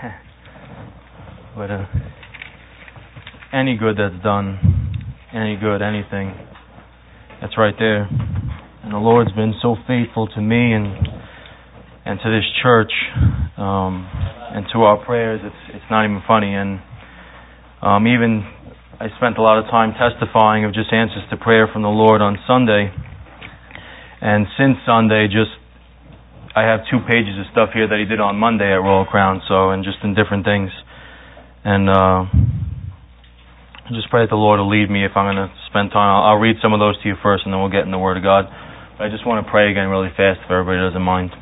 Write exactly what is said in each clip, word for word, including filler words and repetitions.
but uh, any good that's done, any good, anything, that's right there. And the Lord's been so faithful to me and and to this church, um, and to our prayers. It's it's not even funny. And um, even I spent a lot of time testifying of just answers to prayer from the Lord on Sunday. And since Sunday, just I have two pages of stuff here that He did on Monday at Royal Crown. So, and just in different things. And uh, I just pray that the Lord will lead me if I'm going to spend time. I'll, I'll read some of those to you first, and then we'll get in the Word of God. But I just want to pray again really fast if everybody doesn't mind.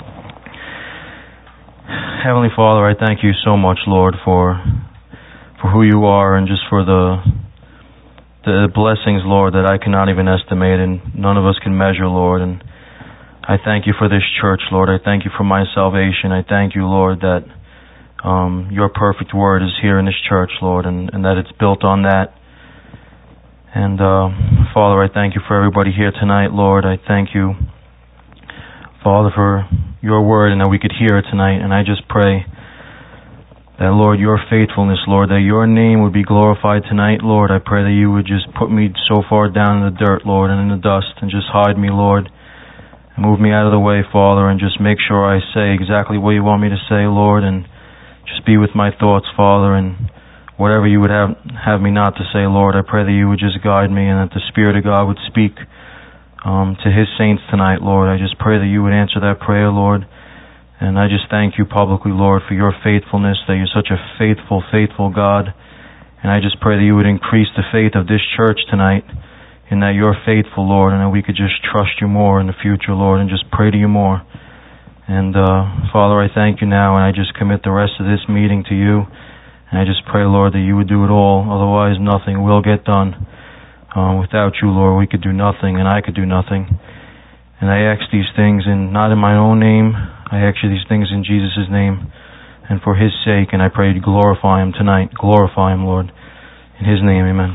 Heavenly Father, I thank you so much, Lord, for for who you are and just for the the blessings, Lord, that I cannot even estimate and none of us can measure, Lord. And I thank you for this church, Lord. I thank you for my salvation. I thank you, Lord, that um, your perfect word is here in this church, Lord, and, and that it's built on that. And uh, Father, I thank you for everybody here tonight, Lord. I thank you, Father, for your word and that we could hear it tonight. And I just pray that, Lord, your faithfulness, Lord, that your name would be glorified tonight, Lord. I pray that you would just put me so far down in the dirt, Lord, and in the dust, and just hide me, Lord. And move me out of the way, Father, and just make sure I say exactly what you want me to say, Lord, and just be with my thoughts, Father, and whatever you would have have me not to say, Lord, I pray that you would just guide me and that the Spirit of God would speak um, to His saints tonight, Lord. I just pray that you would answer that prayer, Lord. And I just thank you publicly, Lord, for your faithfulness, that you're such a faithful, faithful God. And I just pray that you would increase the faith of this church tonight, and that you're faithful, Lord, and that we could just trust you more in the future, Lord, and just pray to you more. And uh, Father, I thank you now, and I just commit the rest of this meeting to you. And I just pray, Lord, that you would do it all. Otherwise, nothing will get done. Um, without you, Lord, we could do nothing, and I could do nothing. And I ask these things in not in my own name. I ask you these things in Jesus' name and for His sake. And I pray to glorify Him tonight. Glorify Him, Lord. In His name, amen.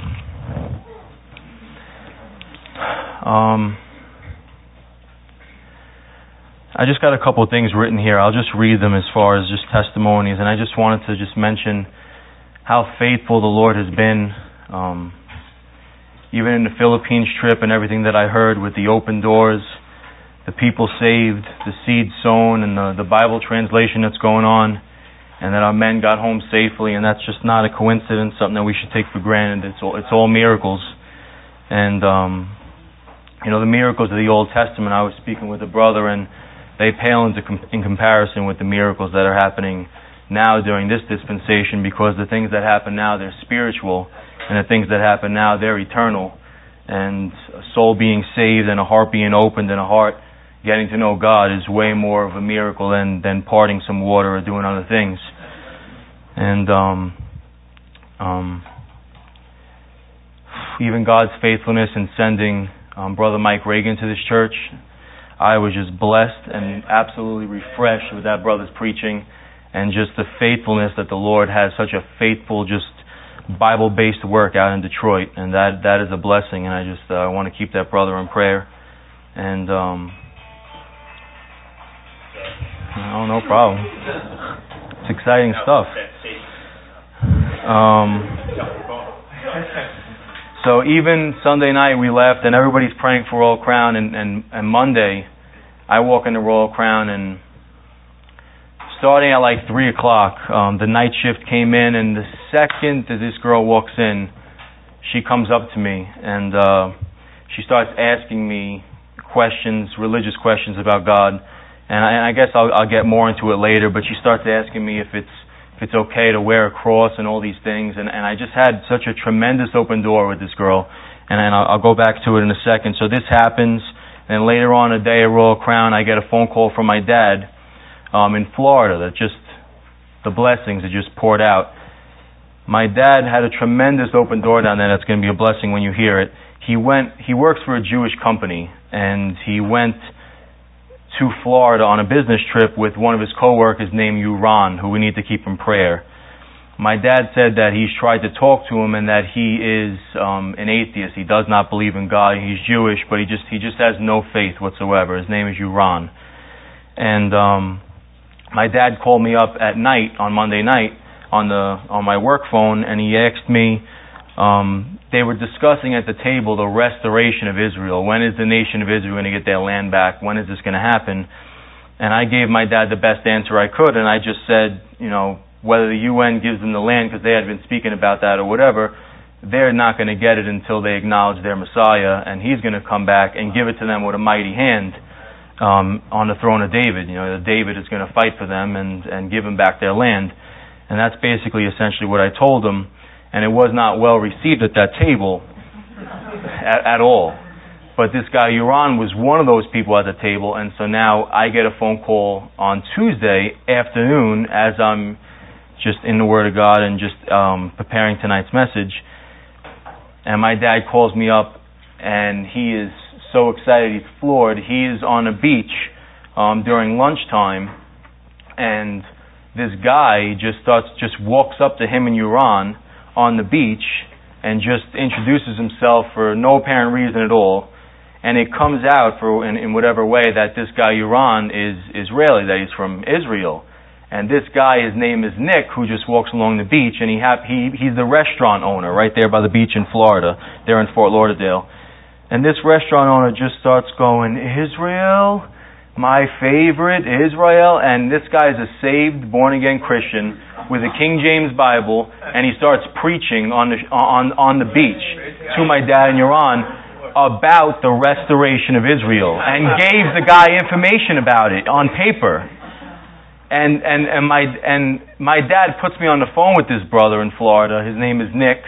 Um, I just got a couple of things written here. I'll just read them as far as just testimonies. And I just wanted to just mention how faithful the Lord has been. Um, even in the Philippines trip and everything that I heard with the open doors, the people saved, the seed sown, and the, the Bible translation that's going on, and that our men got home safely. And that's just not a coincidence, something that we should take for granted. It's all, it's all miracles. And, um, you know, the miracles of the Old Testament, I was speaking with a brother, and they pale into com- in comparison with the miracles that are happening now during this dispensation, because the things that happen now, they're spiritual, and the things that happen now, they're eternal. And a soul being saved and a heart being opened and a heart getting to know God is way more of a miracle than, than parting some water or doing other things. And um, um, even God's faithfulness in sending um, Brother Mike Reagan to this church, I was just blessed and absolutely refreshed with that brother's preaching, and just the faithfulness that the Lord has, such a faithful, just Bible-based work out in Detroit, and that that is a blessing. And I just uh, want to keep that brother in prayer. And um, oh, no problem. It's exciting stuff. Um, so even Sunday night we left, and everybody's praying for Royal Crown. And, and, and Monday, I walk into Royal Crown, and starting at like three o'clock, um, the night shift came in, and the second that this girl walks in, she comes up to me, and uh, she starts asking me questions, religious questions about God. And I, and I guess I'll, I'll get more into it later, but she starts asking me if it's if it's okay to wear a cross and all these things. And, and I just had such a tremendous open door with this girl, and, and I'll, I'll go back to it in a second. So this happens, and later on a day at Royal Crown, I get a phone call from my dad um, in Florida that just, the blessings that just poured out. My dad had a tremendous open door down there that's going to be a blessing when you hear it. He went, he works for a Jewish company, and he went to Florida on a business trip with one of his coworkers named Uran, who we need to keep in prayer. My dad said that he's tried to talk to him and that he is um, an atheist. He does not believe in God. He's Jewish, but he just he just has no faith whatsoever. His name is Uran. And um, my dad called me up at night on Monday night on the on my work phone, and he asked me, um, they were discussing at the table the restoration of Israel. When is the nation of Israel going to get their land back? When is this going to happen? And I gave my dad the best answer I could, and I just said, you know, whether the U N gives them the land, because they had been speaking about that or whatever, they're not going to get it until they acknowledge their Messiah, and he's going to come back and give it to them with a mighty hand um, on the throne of David. You know, David is going to fight for them and, and give them back their land. And that's basically essentially what I told them. And it was not well received at that table at, at all. But this guy, Uran, was one of those people at the table, and so now I get a phone call on Tuesday afternoon as I'm just in the Word of God and just um, preparing tonight's message. And my dad calls me up, and he is so excited, he's floored. He is on a beach um, during lunchtime, and this guy just starts, just walks up to him and Uran on the beach and just introduces himself for no apparent reason at all. And it comes out for in, in whatever way that this guy Uran is Israeli, that he's from Israel. And this guy, his name is Nick, who just walks along the beach, and he have, he he's the restaurant owner right there by the beach in Florida, there in Fort Lauderdale. And this restaurant owner just starts going, Israel, my favorite, Israel. And this guy is a saved, born-again Christian with a King James Bible, and he starts preaching on the on on the beach to my dad and Uran about the restoration of Israel, and gave the guy information about it on paper. And and and my and my dad puts me on the phone with this brother in Florida. His name is Nick,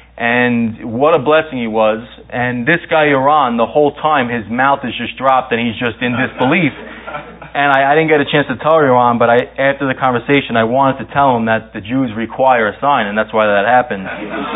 and what a blessing he was. And this guy Uran, the whole time his mouth is just dropped, and he's just in disbelief. And I, I didn't get a chance to tell Uran, but I after the conversation I wanted to tell him that the Jews require a sign, and that's why that happened.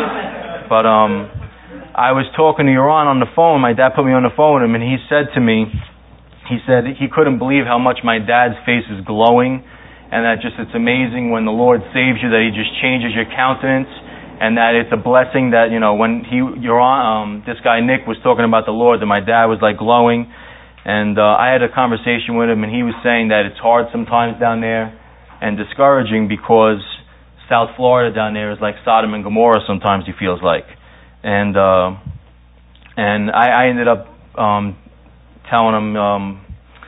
But um. I was talking to Uran on the phone. My dad put me on the phone with him, and he said to me, he said he couldn't believe how much my dad's face is glowing, and that just it's amazing when the Lord saves you that he just changes your countenance, and that it's a blessing that, you know, when he Uran, um, this guy Nick was talking about the Lord, that my dad was like glowing. And uh, I had a conversation with him, and he was saying that it's hard sometimes down there and discouraging because South Florida down there is like Sodom and Gomorrah sometimes, he feels like. And uh, and I, I ended up um, telling him, um,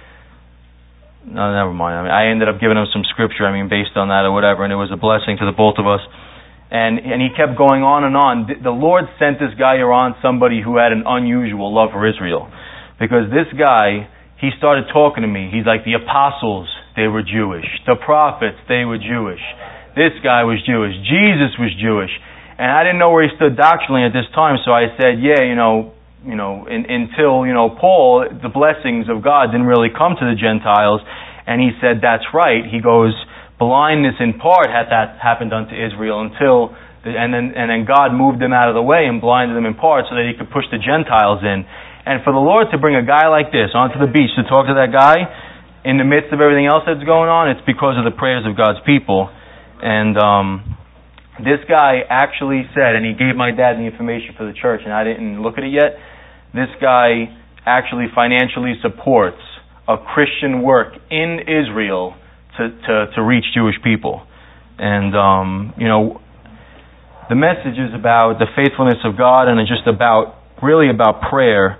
no, never mind. I mean, I ended up giving him some scripture. I mean, based on that or whatever, and it was a blessing to the both of us. And and he kept going on and on. The Lord sent this guy Uran, somebody who had an unusual love for Israel, because this guy, he started talking to me. He's like, the apostles, they were Jewish. The prophets, they were Jewish. This guy was Jewish. Jesus was Jewish. And I didn't know where he stood doctrinally at this time, so I said, yeah, you know, you know, in, until, you know, Paul, the blessings of God didn't really come to the Gentiles. And he said, that's right. He goes, blindness in part had that happened unto Israel until, the, and then and then God moved them out of the way and blinded them in part so that he could push the Gentiles in. And for the Lord to bring a guy like this onto the beach to talk to that guy in the midst of everything else that's going on, it's because of the prayers of God's people. And, um... this guy actually said, and he gave my dad the information for the church, and I didn't look at it yet, this guy actually financially supports a Christian work in Israel to, to, to reach Jewish people. And, um, you know, the message is about the faithfulness of God, and it's just about, really about prayer.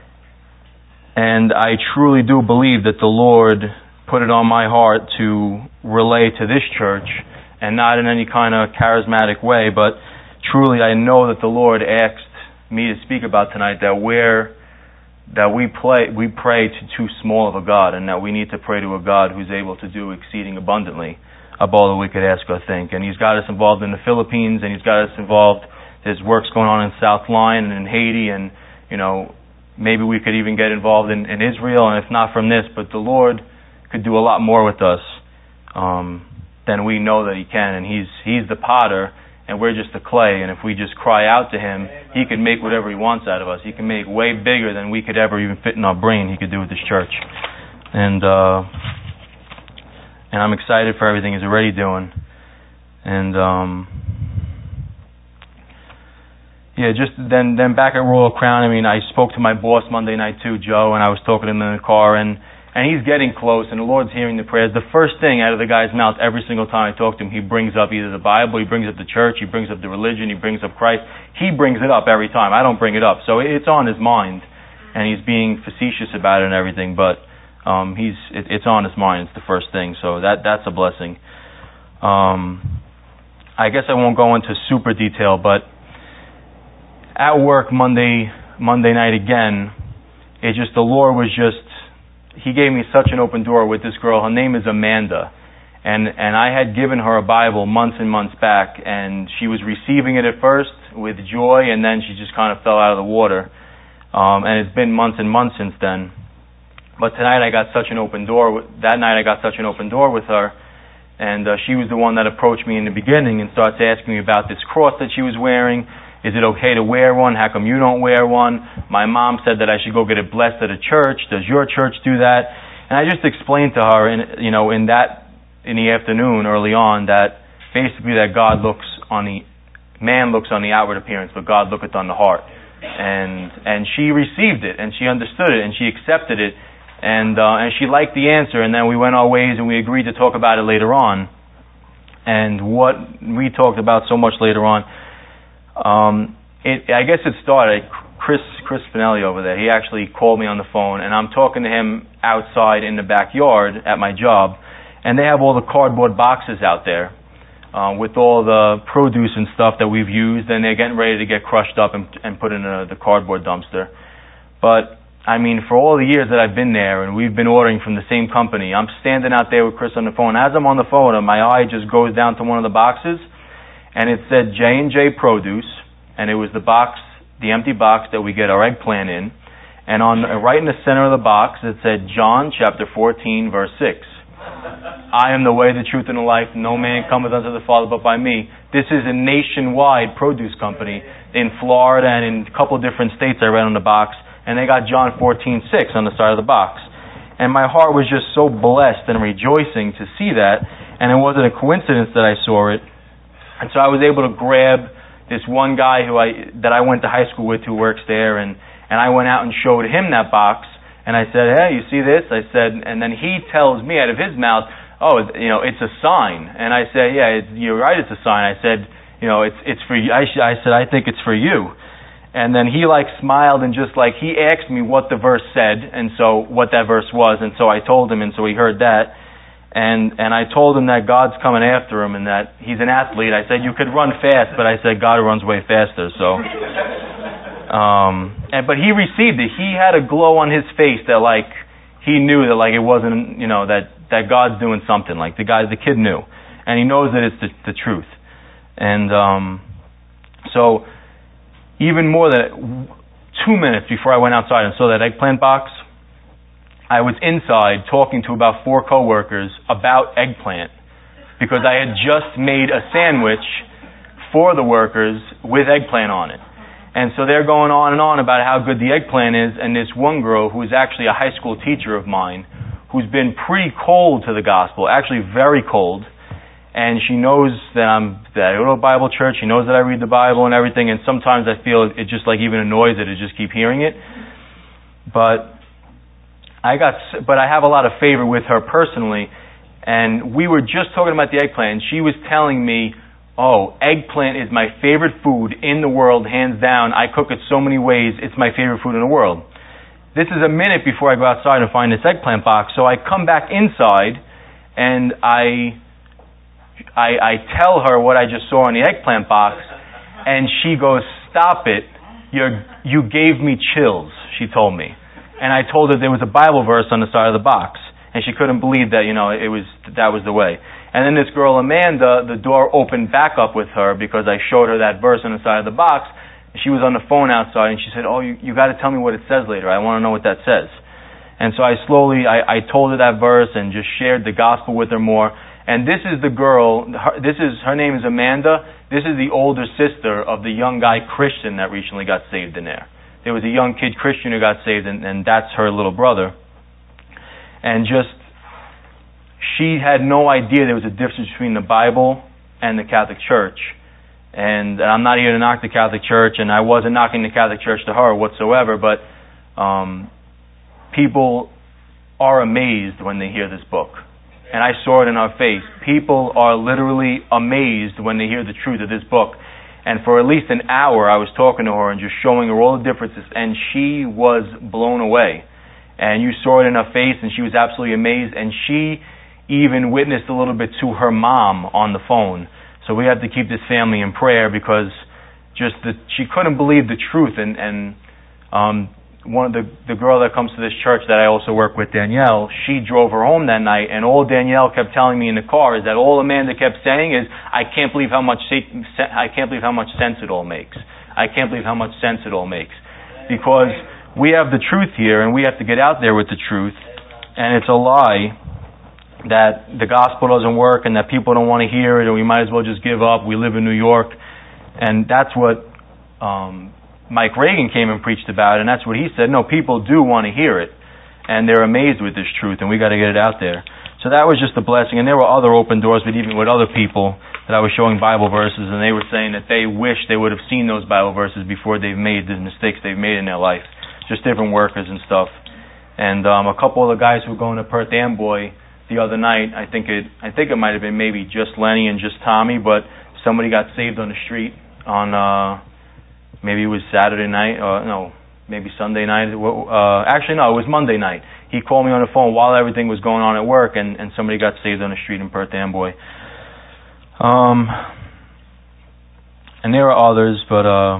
And I truly do believe that the Lord put it on my heart to relay to this church, and not in any kind of charismatic way, but truly I know that the Lord asked me to speak about tonight that we're, that we play, we pray to too small of a God, and that we need to pray to a God who's able to do exceeding abundantly above all that we could ask or think. And He's got us involved in the Philippines, and He's got us involved, His work's going on in South Line and in Haiti, and, you know, maybe we could even get involved in, in Israel, and if not from this, but the Lord could do a lot more with us. Um... then we know that He can, and He's He's the potter, and we're just the clay, and if we just cry out to Him, He can make whatever He wants out of us. He can make way bigger than we could ever even fit in our brain. He could do with this church. And uh, and I'm excited for everything He's already doing. And um, yeah, just then then back at Royal Crown, I mean, I spoke to my boss Monday night too, Joe, and I was talking to him in the car, and And he's getting close, and the Lord's hearing the prayers. The first thing out of the guy's mouth every single time I talk to him, he brings up either the Bible, he brings up the church, he brings up the religion, he brings up Christ. He brings it up every time. I don't bring it up. So it's on his mind, and he's being facetious about it and everything, but um, he's it, it's on his mind. It's the first thing. So that that's a blessing. Um, I guess I won't go into super detail, but at work Monday Monday night again, it just, the Lord was just, He gave me such an open door with this girl. Her name is Amanda. And and I had given her a Bible months and months back, and she was receiving it at first with joy, and then she just kind of fell out of the water. Um, and it's been months and months since then. But tonight I got such an open door. That night I got such an open door with her. And uh, she was the one that approached me in the beginning and starts asking me about this cross that she was wearing. Is it okay to wear one? How come you don't wear one? My mom said that I should go get it blessed at a church. Does your church do that? And I just explained to her, in, you know, in that, in the afternoon early on, that basically that God looks on the, man looks on the outward appearance, but God looketh on the heart. And and she received it, and she understood it, and she accepted it. And uh, and she liked the answer, and then we went our ways, and we agreed to talk about it later on. And what we talked about so much later on, um, it, I guess it started, Chris Chris Finelli over there, he actually called me on the phone, and I'm talking to him outside in the backyard at my job, and they have all the cardboard boxes out there uh, with all the produce and stuff that we've used, and they're getting ready to get crushed up and, and put in a, the cardboard dumpster. But I mean, for all the years that I've been there, and we've been ordering from the same company, I'm standing out there with Chris on the phone. As I'm on the phone, my eye just goes down to one of the boxes, and it said J and J Produce, and it was the box, the empty box that we get our eggplant in. And on right in the center of the box, it said John chapter fourteen, verse six. I am the way, the truth, and the life. No man cometh unto the Father but by me. This is a nationwide produce company in Florida and in a couple of different states I read on the box. And they got John fourteen six on the side of the box. And my heart was just so blessed and rejoicing to see that. And it wasn't a coincidence that I saw it. And so I was able to grab this one guy who I that I went to high school with who works there. And, and I went out and showed him that box. And I said, hey, you see this? I said, and then he tells me out of his mouth, oh, you know, it's a sign. And I said, yeah, it's, you're right, it's a sign. I said, you know, it's it's for you. I, I said, I think it's for you. And then he like smiled and just like, he asked me what the verse said, and so what that verse was, and so I told him, and so he heard that. And and I told him that God's coming after him and that he's an athlete. I said, you could run fast, but I said, God runs way faster, so. Um, and but he received it. He had a glow on his face that like, he knew that like it wasn't, you know, that, that God's doing something. Like the guy, the kid knew. And he knows that it's the, the truth. And um, so, even more than two minutes before I went outside and saw that eggplant box, I was inside talking to about four coworkers about eggplant because I had just made a sandwich for the workers with eggplant on it. And so they're going on and on about how good the eggplant is, and this one girl who is actually a high school teacher of mine who's been pretty cold to the gospel, actually very cold, and she knows that I'm that I go to a Bible church. She knows that I read the Bible and everything. And sometimes I feel it just like even annoys her to just keep hearing it. But I got, but I have a lot of favor with her personally. And we were just talking about the eggplant. And she was telling me, "Oh, eggplant is my favorite food in the world, hands down. I cook it so many ways. It's my favorite food in the world." This is a minute before I go outside and find this eggplant box. So I come back inside, and I. I, I tell her what I just saw in the eggplant box, and she goes, "Stop it. You're, you gave me chills," she told me. And I told her there was a Bible verse on the side of the box, and she couldn't believe that, you know, it was that was the way. And then this girl, Amanda, the door opened back up with her because I showed her that verse on the side of the box. She was on the phone outside, and she said, "Oh, you, you got to tell me what it says later. I want to know what that says." And so I slowly, I, I told her that verse and just shared the gospel with her more. And this is the girl, her, this is, her name is Amanda. This is the older sister of the young guy Christian that recently got saved in there. There was a young kid Christian who got saved, and, and that's her little brother. And just, she had no idea there was a difference between the Bible and the Catholic Church. And, and I'm not here to knock the Catholic Church, and I wasn't knocking the Catholic Church to her whatsoever, but um, people are amazed when they hear this book. And I saw it in her face. People are literally amazed when they hear the truth of this book. And for at least an hour, I was talking to her and just showing her all the differences, and she was blown away. And you saw it in her face, and she was absolutely amazed. And she even witnessed a little bit to her mom on the phone. So we have to keep this family in prayer, because just the, she couldn't believe the truth. And, and um, one of the the girl that comes to this church that I also work with, Danielle, she drove her home that night, and all Danielle kept telling me in the car is that all Amanda kept saying is, I can't believe how much I can't believe how much sense it all makes. I can't believe how much sense it all makes. Because we have the truth here, and we have to get out there with the truth, and it's a lie that the gospel doesn't work and that people don't want to hear it, and we might as well just give up. We live in New York, and that's what um Mike Reagan came and preached about, and that's what he said. No, people do want to hear it, and they're amazed with this truth, and we got to get it out there. So that was just a blessing, and there were other open doors, but even with other people that I was showing Bible verses, and they were saying that they wish they would have seen those Bible verses before they've made the mistakes they've made in their life. Just different workers and stuff. And um, a couple of the guys who were going to Perth Amboy the other night, I think it, I think it might have been maybe just Lenny and just Tommy, but somebody got saved on the street on. Uh, Maybe it was Saturday night, or no, maybe Sunday night. Uh, actually, no, it was Monday night. He called me on the phone while everything was going on at work, and, and somebody got saved on the street in Perth Amboy. Um, and there are others, but uh,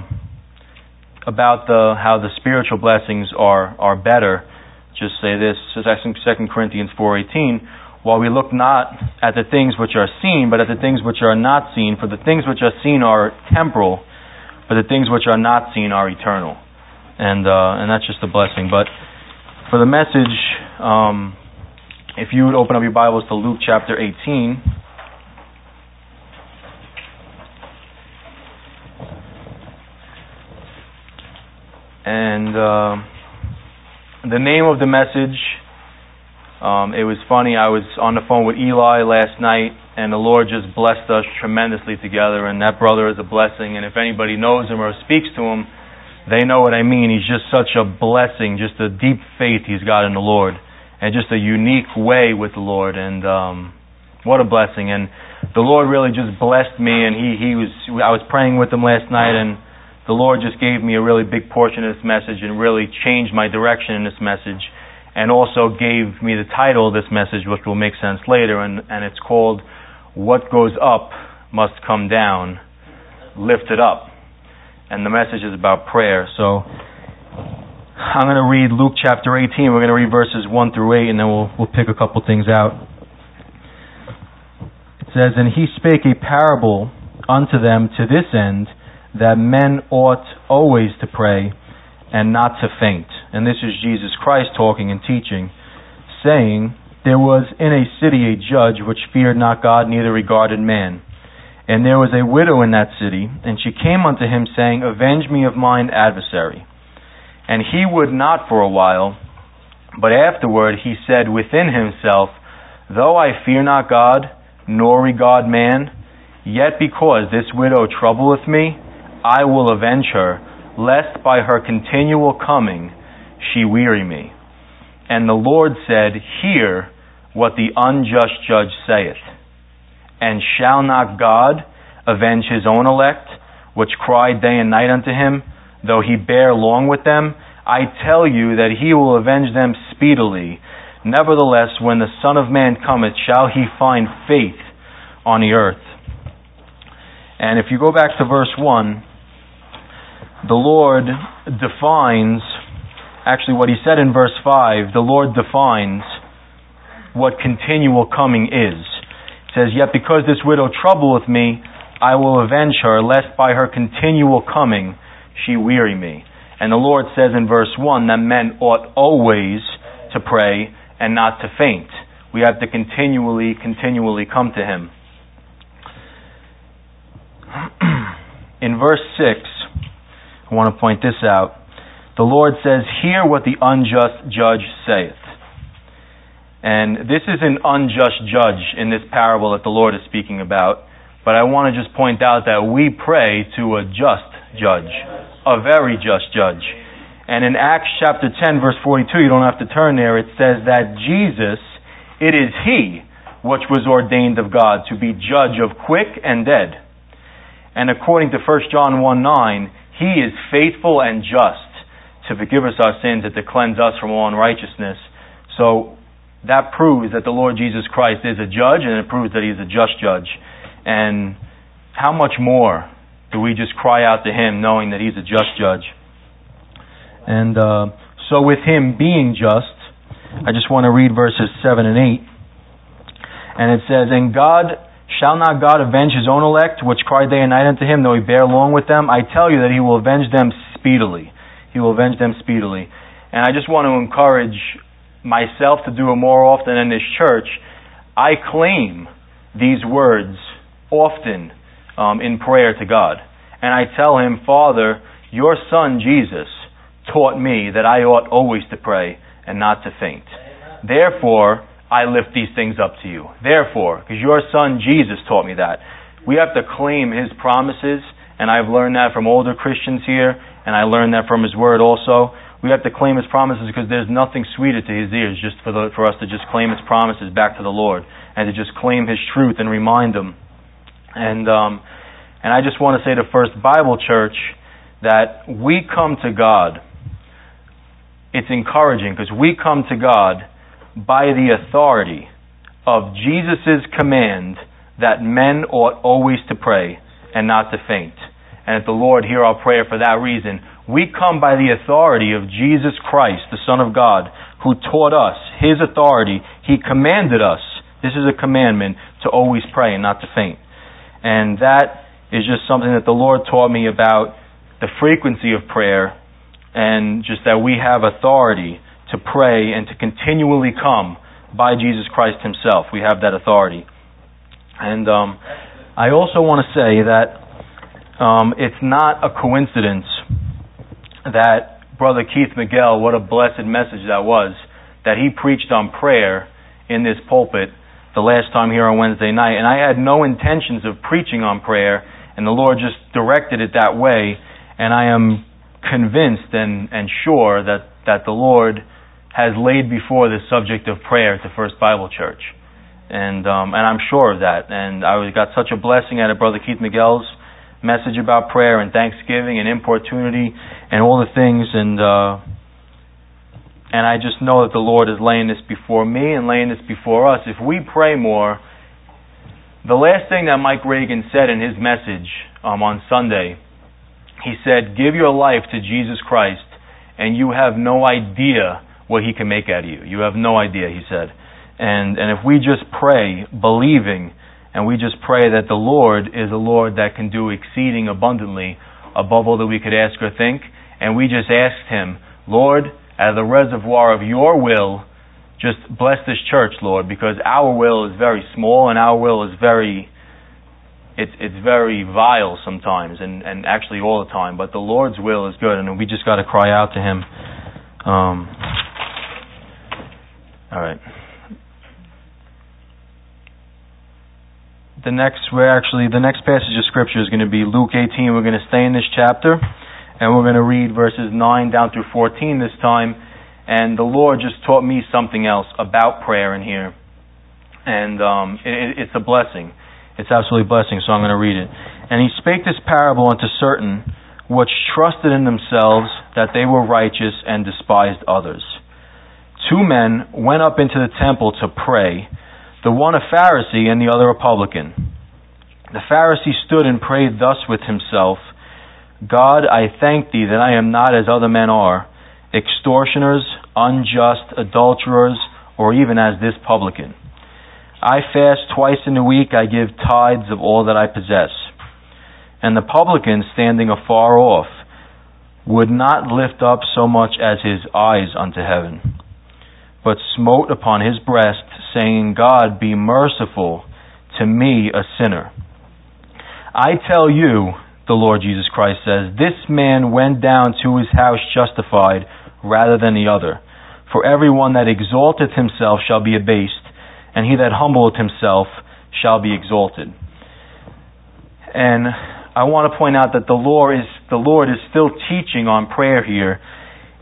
about the how the spiritual blessings are are better. Just say this: Second Corinthians four eighteen. While we look not at the things which are seen, but at the things which are not seen, for the things which are seen are temporal, but the things which are not seen are eternal. And uh, and that's just a blessing. But for the message, um, if you would open up your Bibles to Luke chapter eighteen. And uh, the name of the message, um, it was funny, I was on the phone with Eli last night, and the Lord just blessed us tremendously together, and that brother is a blessing. And if anybody knows him or speaks to him, they know what I mean. He's just such a blessing, just a deep faith he's got in the Lord, and just a unique way with the Lord. And um, what a blessing! And the Lord really just blessed me. And he he was I was praying with him last night, and the Lord just gave me a really big portion of this message, and really changed my direction in this message, and also gave me the title of this message, which will make sense later. And and it's called, What Goes Up Must Come Down, Lift It Up. And the message is about prayer. So I'm going to read Luke chapter eighteen. We're going to read verses one through eight, and then we'll we'll pick a couple things out. It says, And he spake a parable unto them to this end, that men ought always to pray and not to faint. And this is Jesus Christ talking and teaching, saying, There was in a city a judge which feared not God, neither regarded man. And there was a widow in that city, and she came unto him, saying, Avenge me of mine adversary. And he would not for a while, but afterward he said within himself, Though I fear not God, nor regard man, yet because this widow troubleth me, I will avenge her, lest by her continual coming she weary me. And the Lord said, Hear what the unjust judge saith. And shall not God avenge his own elect, which cry day and night unto him, though he bear long with them? I tell you that he will avenge them speedily. Nevertheless, when the Son of Man cometh, shall he find faith on the earth? And if you go back to verse one, the Lord defines, actually what he said in verse five, the Lord defines what continual coming is. It says, Yet because this widow troubleth me, I will avenge her, lest by her continual coming she weary me. And the Lord says in verse one that men ought always to pray and not to faint. We have to continually, continually come to him. In verse six, I want to point this out. The Lord says, Hear what the unjust judge saith. And this is an unjust judge in this parable that the Lord is speaking about. But I want to just point out that we pray to a just judge, a very just judge. And in Acts chapter ten, verse forty-two, you don't have to turn there, it says that Jesus, it is He which was ordained of God to be judge of quick and dead. And according to First John one nine, He is faithful and just to forgive us our sins and to cleanse us from all unrighteousness. So that proves that the Lord Jesus Christ is a judge, and it proves that He is a just judge. And how much more do we just cry out to Him knowing that He's a just judge? And uh, so with Him being just, I just want to read verses seven and eight. And it says, And God, shall not God avenge His own elect, which cry day and night unto Him, though He bear long with them? I tell you that He will avenge them speedily. He will avenge them speedily. And I just want to encourage myself to do it more often in this church. I claim these words often um, in prayer to God. And I tell Him, Father, Your Son Jesus taught me that I ought always to pray and not to faint. Amen. Therefore, I lift these things up to You. Therefore, because Your Son Jesus taught me that. We have to claim His promises, and I've learned that from older Christians here, and I learned that from His Word also. We have to claim His promises because there's nothing sweeter to His ears just for the, for us to just claim His promises back to the Lord and to just claim His truth and remind Him. And um, and I just want to say to First Bible Church that we come to God. It's encouraging because we come to God by the authority of Jesus' command that men ought always to pray and not to faint. And that the Lord hear our prayer for that reason. We come by the authority of Jesus Christ, the Son of God, who taught us His authority. He commanded us, this is a commandment, to always pray and not to faint. And that is just something that the Lord taught me about the frequency of prayer, and just that we have authority to pray and to continually come by Jesus Christ Himself. We have that authority. And um, I also want to say that um, it's not a coincidence that Brother Keith Miguel, what a blessed message that was, that he preached on prayer in this pulpit the last time here on Wednesday night. And I had no intentions of preaching on prayer, and the Lord just directed it that way. And I am convinced and, and sure that, that the Lord has laid before the subject of prayer to First Bible Church. And um, and I'm sure of that. And I got such a blessing out of Brother Keith Miguel's message about prayer and thanksgiving and importunity and all the things. And uh, and I just know that the Lord is laying this before me and laying this before us. If we pray more, the last thing that Mike Reagan said in his message um, on Sunday, he said, give your life to Jesus Christ and you have no idea what He can make out of you. You have no idea, he said. And and if we just pray, believing, and we just pray that the Lord is a Lord that can do exceeding abundantly above all that we could ask or think, and we just asked Him, Lord, out of the reservoir of Your will, just bless this church, Lord, because our will is very small and our will is very... It's it's very vile sometimes, and, and actually all the time. But the Lord's will is good, and we just got to cry out to Him. Um, all right. The next, we're actually the next passage of Scripture is going to be Luke eighteen. We're going to stay in this chapter, and we're going to read verses nine down through fourteen this time. And the Lord just taught me something else about prayer in here, and um, it, it's a blessing. It's absolutely a blessing, so I'm going to read it. And He spake this parable unto certain which trusted in themselves that they were righteous and despised others. Two men went up into the temple to pray, the one a Pharisee and the other a publican. The Pharisee stood and prayed thus with himself, God, I thank Thee that I am not as other men are, extortioners, unjust, adulterers, or even as this publican. I fast twice in a week, I give tithes of all that I possess. And the publican, standing afar off, would not lift up so much as his eyes unto heaven, but smote upon his breast, saying, God, be merciful to me, a sinner. I tell you, the Lord Jesus Christ says, this man went down to his house justified rather than the other. For everyone that exalteth himself shall be abased, and he that humbleth himself shall be exalted. And I want to point out that the Lord is the Lord is still teaching on prayer here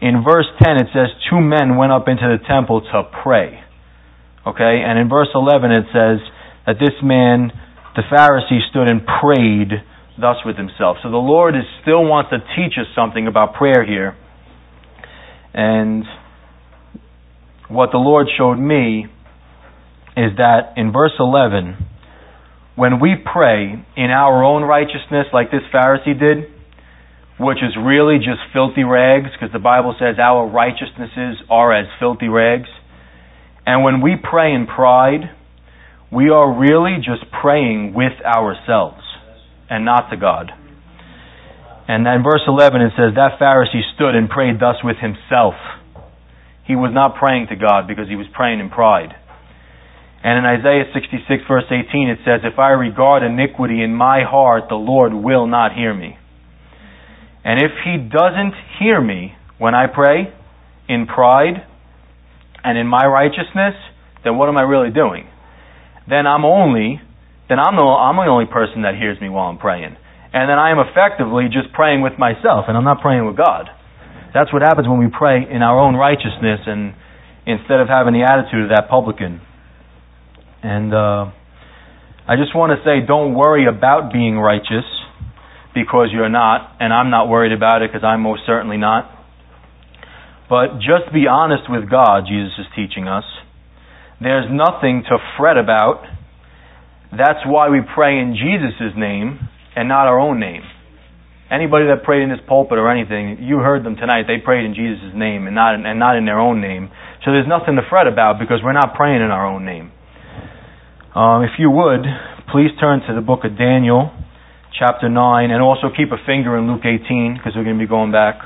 In verse ten it says, two men went up into the temple to pray. Okay? And in verse eleven it says that this man, the Pharisee, stood and prayed thus with himself. So the Lord is still wants to teach us something about prayer here. And what the Lord showed me is that in verse eleven, when we pray in our own righteousness like this Pharisee did, which is really just filthy rags, because the Bible says our righteousnesses are as filthy rags. And when we pray in pride, we are really just praying with ourselves and not to God. And then verse eleven it says, that Pharisee stood and prayed thus with himself. He was not praying to God because he was praying in pride. And in Isaiah sixty-six verse eighteen it says, if I regard iniquity in my heart, the Lord will not hear me. And if He doesn't hear me when I pray in pride and in my righteousness, then what am I really doing? Then I'm only, then I'm the, I'm the only person that hears me while I'm praying. And then I am effectively just praying with myself, and I'm not praying with God. That's what happens when we pray in our own righteousness and instead of having the attitude of that publican. And uh, I just want to say, don't worry about being righteous, because you're not, and I'm not worried about it because I'm most certainly not. But just be honest with God, Jesus is teaching us. There's nothing to fret about. That's why we pray in Jesus' name and not our own name. Anybody that prayed in this pulpit or anything, you heard them tonight, they prayed in Jesus' name and not in, and not in their own name. So there's nothing to fret about because we're not praying in our own name. Um, if you would, please turn to the book of Daniel, chapter nine, and also keep a finger in Luke eighteen, because we're going to be going back.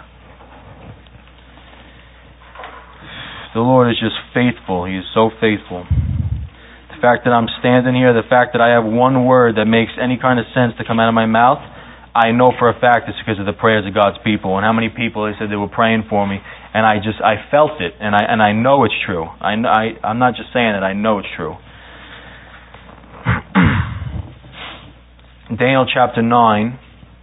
The Lord is just faithful. He is so faithful. The fact that I'm standing here, the fact that I have one word that makes any kind of sense to come out of my mouth, I know for a fact it's because of the prayers of God's people. And how many people they said they were praying for me, and I just, I felt it, and I and I know it's true. I, I, I'm not just saying it, I know it's true. Daniel chapter nine.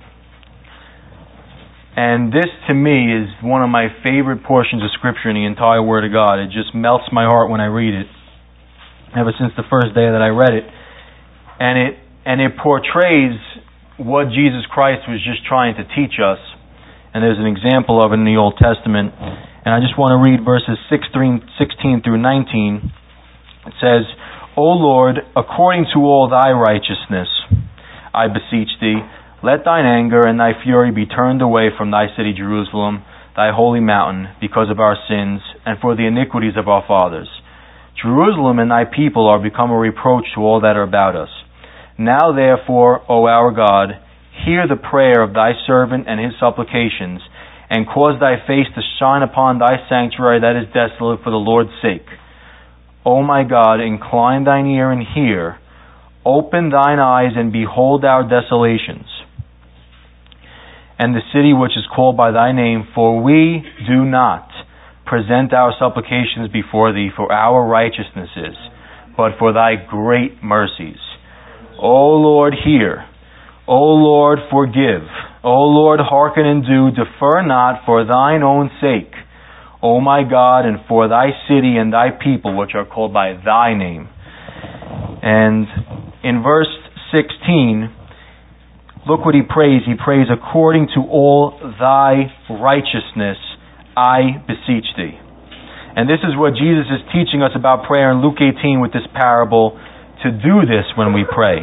And this to me is one of my favorite portions of Scripture in the entire Word of God. It just melts my heart when I read it, ever since the first day that I read it. And it and it portrays what Jesus Christ was just trying to teach us. And there's an example of it in the Old Testament. And I just want to read verses sixteen through nineteen. It says, O Lord, according to all thy righteousness, I beseech thee, let thine anger and thy fury be turned away from thy city Jerusalem, thy holy mountain, because of our sins, and for the iniquities of our fathers. Jerusalem and thy people are become a reproach to all that are about us. Now therefore, O our God, hear the prayer of thy servant and his supplications, and cause thy face to shine upon thy sanctuary that is desolate for the Lord's sake. O my God, incline thine ear and hear. Open thine eyes and behold our desolations, and the city which is called by thy name, for we do not present our supplications before thee for our righteousnesses, but for thy great mercies. O Lord, hear. O Lord, forgive. O Lord, hearken and do. Defer not for thine own sake, O my God, and for thy city and thy people which are called by thy name. And in verse sixteen, look what he prays. He prays, according to all thy righteousness, I beseech thee. And this is what Jesus is teaching us about prayer in Luke eighteen with this parable, to do this when we pray.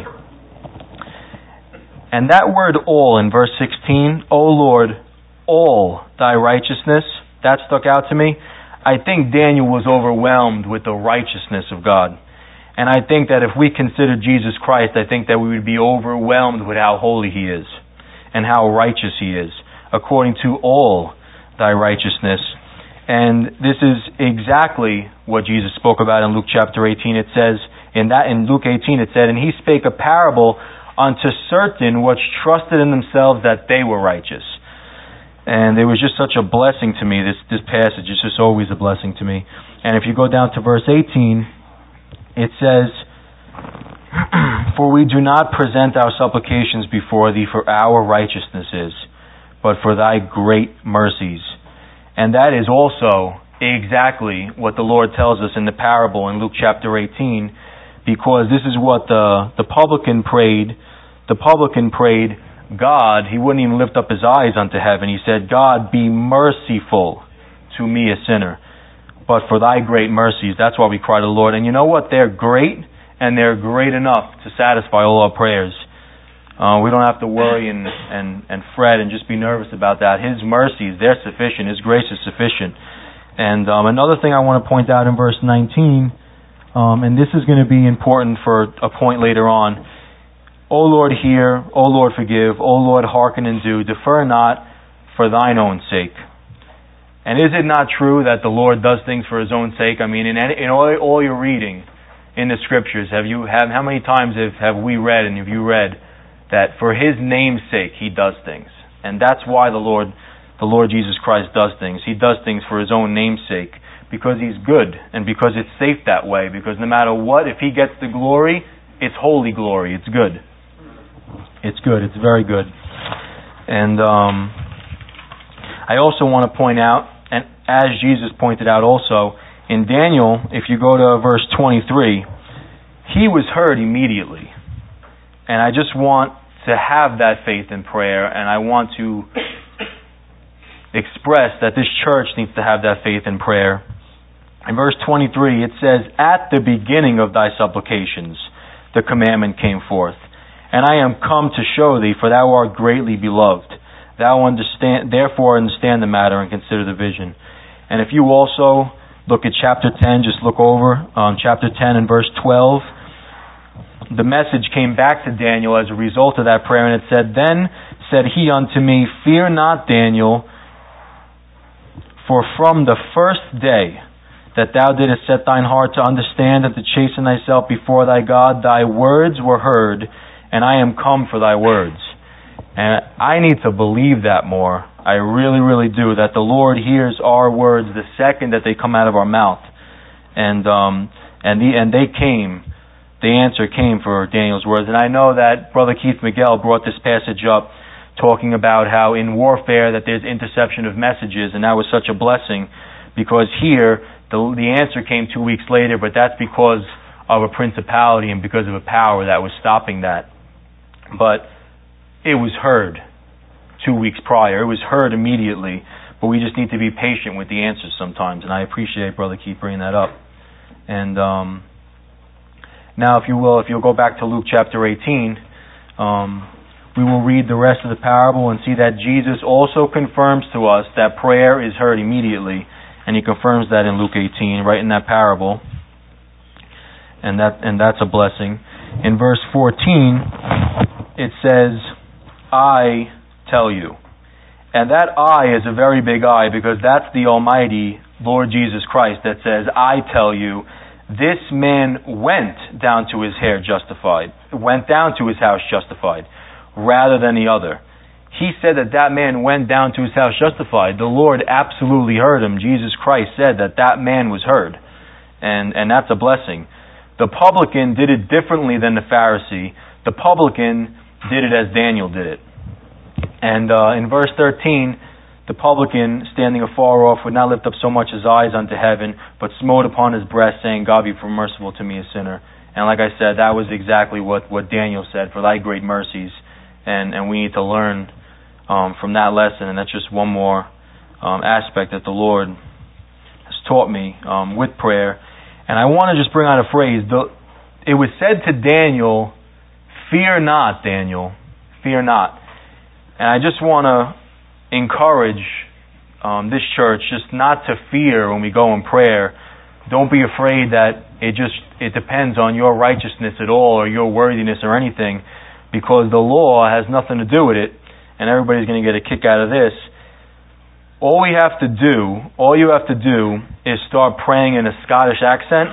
And that word all in verse sixteen, O Lord, all thy righteousness, that stuck out to me. I think Daniel was overwhelmed with the righteousness of God. And I think that if we consider Jesus Christ, I think that we would be overwhelmed with how holy He is and how righteous He is, according to all thy righteousness. And this is exactly what Jesus spoke about in Luke chapter eighteen. It says, in that in Luke eighteen it said, and He spake a parable unto certain which trusted in themselves that they were righteous. And it was just such a blessing to me. This, this passage is just always a blessing to me. And if you go down to verse eighteen, it says, for we do not present our supplications before thee for our righteousnesses, but for thy great mercies. And that is also exactly what the Lord tells us in the parable in Luke chapter eighteen, because this is what the, the publican prayed. The publican prayed, God, he wouldn't even lift up his eyes unto heaven. He said, God, be merciful to me, a sinner. But for thy great mercies, that's why we cry to the Lord. And you know what? They're great, and they're great enough to satisfy all our prayers. Uh, we don't have to worry and, and, and fret and just be nervous about that. His mercies, they're sufficient. His grace is sufficient. And um, another thing I want to point out in verse nineteen, um, and this is going to be important for a point later on. O Lord, hear. O Lord, forgive. O Lord, hearken and do. Defer not for thine own sake. And is it not true that the Lord does things for His own sake? I mean, in, any, in all, all your reading in the Scriptures, have you have how many times have, have we read and have you read that for His name's sake He does things? And that's why the Lord, the Lord Jesus Christ does things. He does things for His own name's sake, because He's good and because it's safe that way. Because no matter what, if He gets the glory, it's holy glory. It's good. It's good. It's very good. And um, I also want to point out, and as Jesus pointed out also, in Daniel, if you go to verse twenty-three, he was heard immediately. And I just want to have that faith in prayer, and I want to express that this church needs to have that faith in prayer. In verse twenty-three, it says, At the beginning of thy supplications, the commandment came forth. And I am come to show thee, for thou art greatly beloved. Thou understand, therefore understand the matter and consider the vision. And if you also look at chapter ten, just look over on um, chapter ten and verse twelve. The message came back to Daniel as a result of that prayer, and it said, Then said he unto me, Fear not, Daniel, for from the first day that thou didst set thine heart to understand and to chasten thyself before thy God, thy words were heard, and I am come for thy words. And I need to believe that more. I really, really do. That the Lord hears our words the second that they come out of our mouth. And um, and the and they came. The answer came for Daniel's words. And I know that Brother Keith Miguel brought this passage up, talking about how in warfare that there's interception of messages, and that was such a blessing, because here the the answer came two weeks later, but that's because of a principality and because of a power that was stopping that. But it was heard two weeks prior. It was heard immediately. But we just need to be patient with the answers sometimes. And I appreciate Brother Keith bringing that up. And um, now, if you will, if you'll go back to Luke chapter eighteen, um, we will read the rest of the parable and see that Jesus also confirms to us that prayer is heard immediately. And He confirms that in Luke eighteen, right in that parable. And that and that's a blessing. In verse fourteen, it says, I tell you. And that I is a very big I, because that's the Almighty Lord Jesus Christ that says, I tell you, this man went down to his hair justified, went down to his house justified, rather than the other. He said that that man went down to his house justified. The Lord absolutely heard him. Jesus Christ said that that man was heard. And, and that's a blessing. The publican did it differently than the Pharisee. The publican did it as Daniel did it. And uh, in verse thirteen, the publican, standing afar off, would not lift up so much his eyes unto heaven, but smote upon his breast, saying, God be merciful to me, a sinner. And like I said, that was exactly what, what Daniel said, for thy great mercies. And, and we need to learn um, from that lesson. And that's just one more um, aspect that the Lord has taught me um, with prayer. And I want to just bring out a phrase. The, it was said to Daniel, Fear not, Daniel. Fear not. And I just want to encourage um, this church just not to fear when we go in prayer. Don't be afraid that it just it depends on your righteousness at all or your worthiness or anything, because the law has nothing to do with it, and everybody's going to get a kick out of this. All we have to do, all you have to do is start praying in a Scottish accent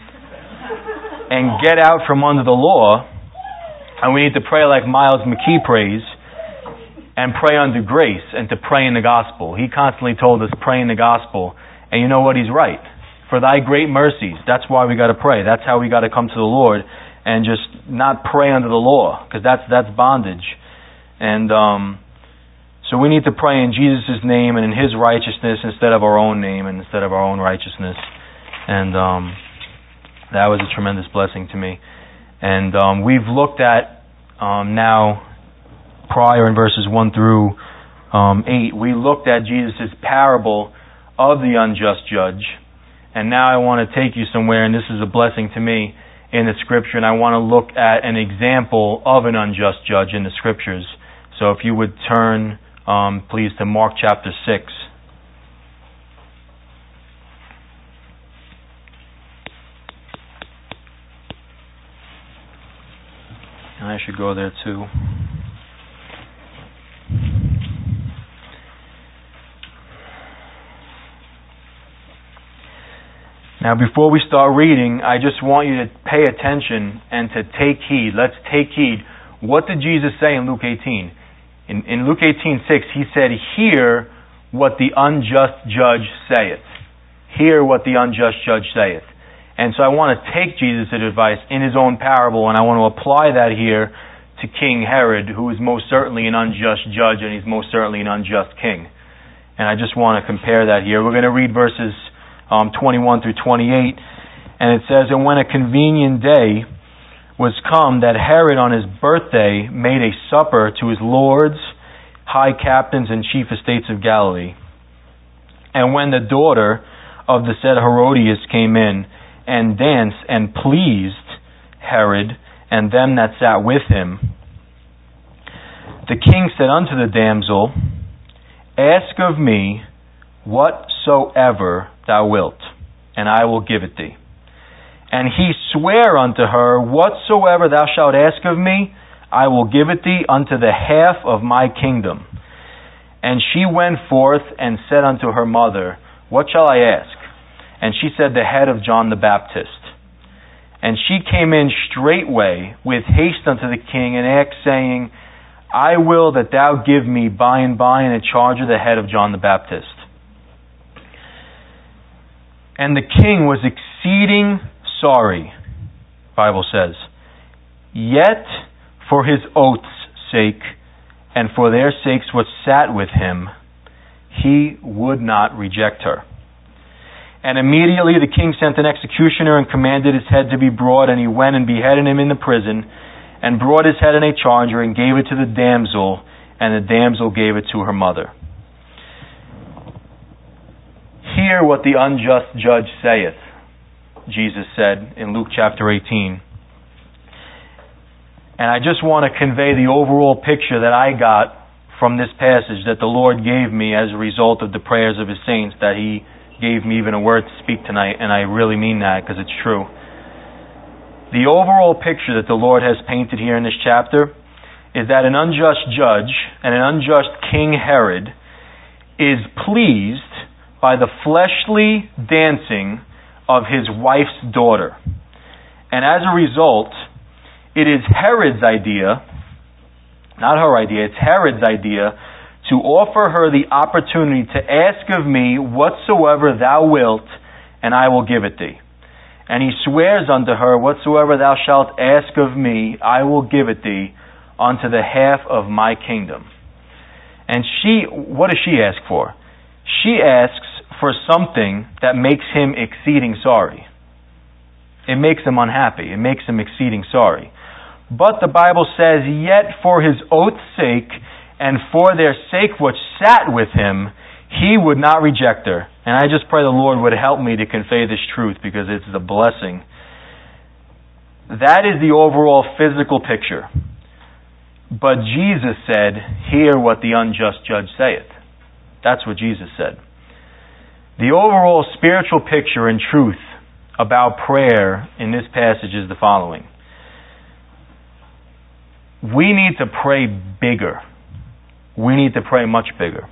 and get out from under the law. And we need to pray like Miles McKee prays, and pray under grace, and to pray in the gospel. He constantly told us, pray in the gospel. And you know what? He's right. For thy great mercies. That's why we got to pray. That's how we got to come to the Lord, and just not pray under the law, because that's that's bondage. And um, So we need to pray in Jesus' name and in His righteousness instead of our own name and instead of our own righteousness. And um, that was a tremendous blessing to me. And um, we've looked at um, now, prior in verses one through um, eight, we looked at Jesus' parable of the unjust judge. And now I want to take you somewhere, and this is a blessing to me in the Scripture, and I want to look at an example of an unjust judge in the Scriptures. So if you would turn, um, please, to Mark chapter six. And I should go there too. Now, before we start reading, I just want you to pay attention and to take heed. Let's take heed. What did Jesus say in Luke eighteen? In, in Luke eighteen six, He said, "Hear what the unjust judge saith." Hear what the unjust judge saith. And so I want to take Jesus' advice in His own parable, and I want to apply that here to King Herod, who is most certainly an unjust judge, and he's most certainly an unjust king. And I just want to compare that here. We're going to read verses Um, twenty-one through twenty-eight, and it says, "And when a convenient day was come, that Herod on his birthday made a supper to his lords, high captains, and chief estates of Galilee. And when the daughter of the said Herodias came in, and danced, and pleased Herod, and them that sat with him, the king said unto the damsel, Ask of me whatsoever thou wilt, and I will give it thee. And he sware unto her, Whatsoever thou shalt ask of me, I will give it thee unto the half of my kingdom. And she went forth and said unto her mother, What shall I ask? And she said, The head of John the Baptist. And she came in straightway with haste unto the king, and asked, saying, I will that thou give me by and by in a charge of the head of John the Baptist. And the king was exceeding sorry, Bible says, yet for his oath's sake, and for their sakes which sat with him, he would not reject her. And immediately the king sent an executioner, and commanded his head to be brought, and he went and beheaded him in the prison, and brought his head in a charger, and gave it to the damsel, and the damsel gave it to her mother. Hear what the unjust judge saith, Jesus said in Luke chapter eighteen. And I just want to convey the overall picture that I got from this passage that the Lord gave me as a result of the prayers of His saints, that He gave me even a word to speak tonight, and I really mean that because it's true. The overall picture that the Lord has painted here in this chapter is that an unjust judge and an unjust King Herod is pleased by the fleshly dancing of his wife's daughter. And as a result, it is Herod's idea, not her idea, it's Herod's idea, to offer her the opportunity to ask of me whatsoever thou wilt, and I will give it thee. And he swears unto her, Whatsoever thou shalt ask of me, I will give it thee unto the half of my kingdom. And she, what does she ask for? She asks for something that makes him exceeding sorry. It makes him unhappy. It makes him exceeding sorry. But the Bible says, Yet for his oath's sake, and for their sake which sat with him, he would not reject her. And I just pray the Lord would help me to convey this truth, because it's a blessing. That is the overall physical picture. But Jesus said, Hear what the unjust judge saith. That's what Jesus said. The overall spiritual picture and truth about prayer in this passage is the following. We need to pray bigger. We need to pray much bigger.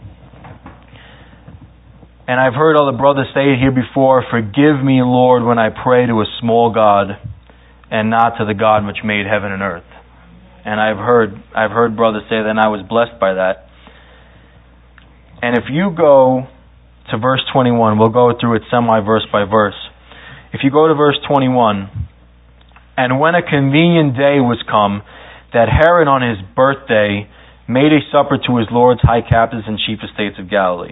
And I've heard other brothers say it here before, Forgive me, Lord, when I pray to a small God and not to the God which made heaven and earth. And I've heard I've heard brothers say that, and I was blessed by that. And if you go to verse twenty-one, we'll go through it semi-verse by verse. If you go to verse twenty-one, And when a convenient day was come, that Herod on his birthday made a supper to his lords, high captains, and chief estates of Galilee.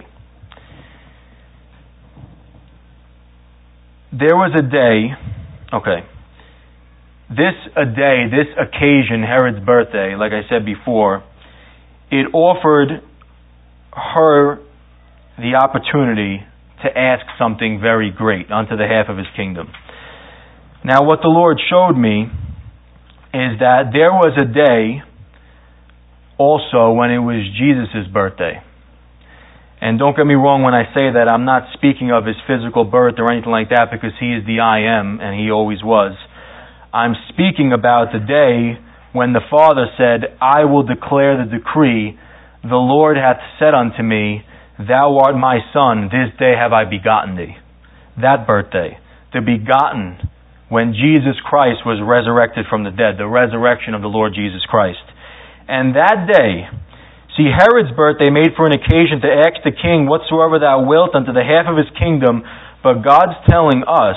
There was a day, okay, this a day, this occasion, Herod's birthday, like I said before, it offered her the opportunity to ask something very great unto the half of his kingdom. Now, what the Lord showed me is that there was a day also when it was Jesus' birthday. And don't get me wrong when I say that, I'm not speaking of his physical birth or anything like that, because he is the I am, and he always was. I'm speaking about the day when the Father said, I will declare the decree, the Lord hath said unto me, Thou art my Son, this day have I begotten thee. That birthday, the begotten, when Jesus Christ was resurrected from the dead, the resurrection of the Lord Jesus Christ. And that day, see, Herod's birthday made for an occasion to ask the king whatsoever thou wilt unto the half of his kingdom, but God's telling us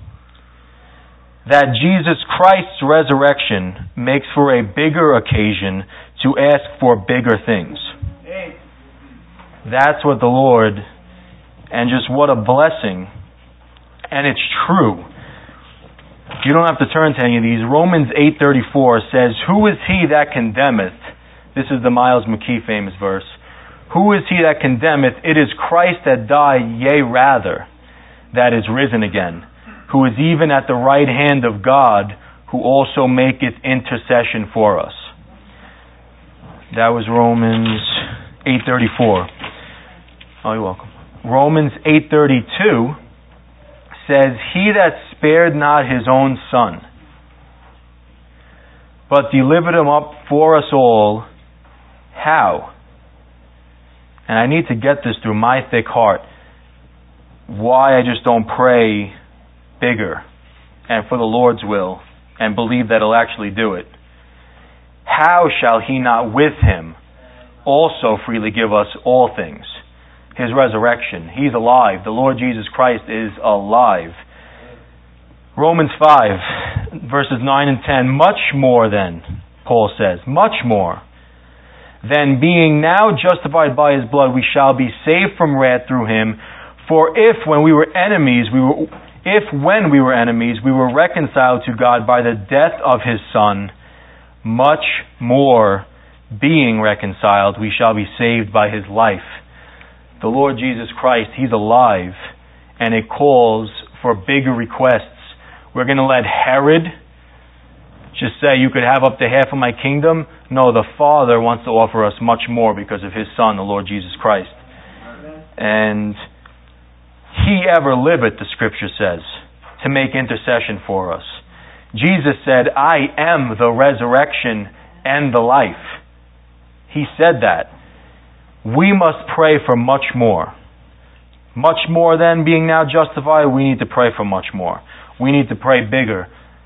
that Jesus Christ's resurrection makes for a bigger occasion to ask for bigger things. That's what the Lord, and just what a blessing. And it's true. You don't have to turn to any of these. Romans eight thirty-four says, Who is he that condemneth? This is the Miles McKee famous verse. Who is he that condemneth? It is Christ that died, yea rather, that is risen again, who is even at the right hand of God, who also maketh intercession for us. That was Romans eight thirty-four. Oh, you're welcome. Romans eight thirty-two says, He that spared not his own Son, but delivered him up for us all, how? And I need to get this through my thick heart, why I just don't pray bigger and for the Lord's will and believe that He'll actually do it. How shall He not with Him also freely give us all things? His resurrection. He's alive. The Lord Jesus Christ is alive. Romans five, verses nine and ten. Much more then, Paul says, much more, then being now justified by His blood, we shall be saved from wrath through Him. For if when we were enemies, we were, if when we were enemies, we were reconciled to God by the death of His Son, much more, being reconciled, we shall be saved by His life. The Lord Jesus Christ, He's alive, and it calls for bigger requests. We're going to let Herod just say, you could have up to half of my kingdom. No, the Father wants to offer us much more because of His Son, the Lord Jesus Christ. And He ever liveth, the Scripture says, to make intercession for us. Jesus said, I am the resurrection and the life. He said that. We must pray for much more. Much more than being now justified, we need to pray for much more. We need to pray bigger.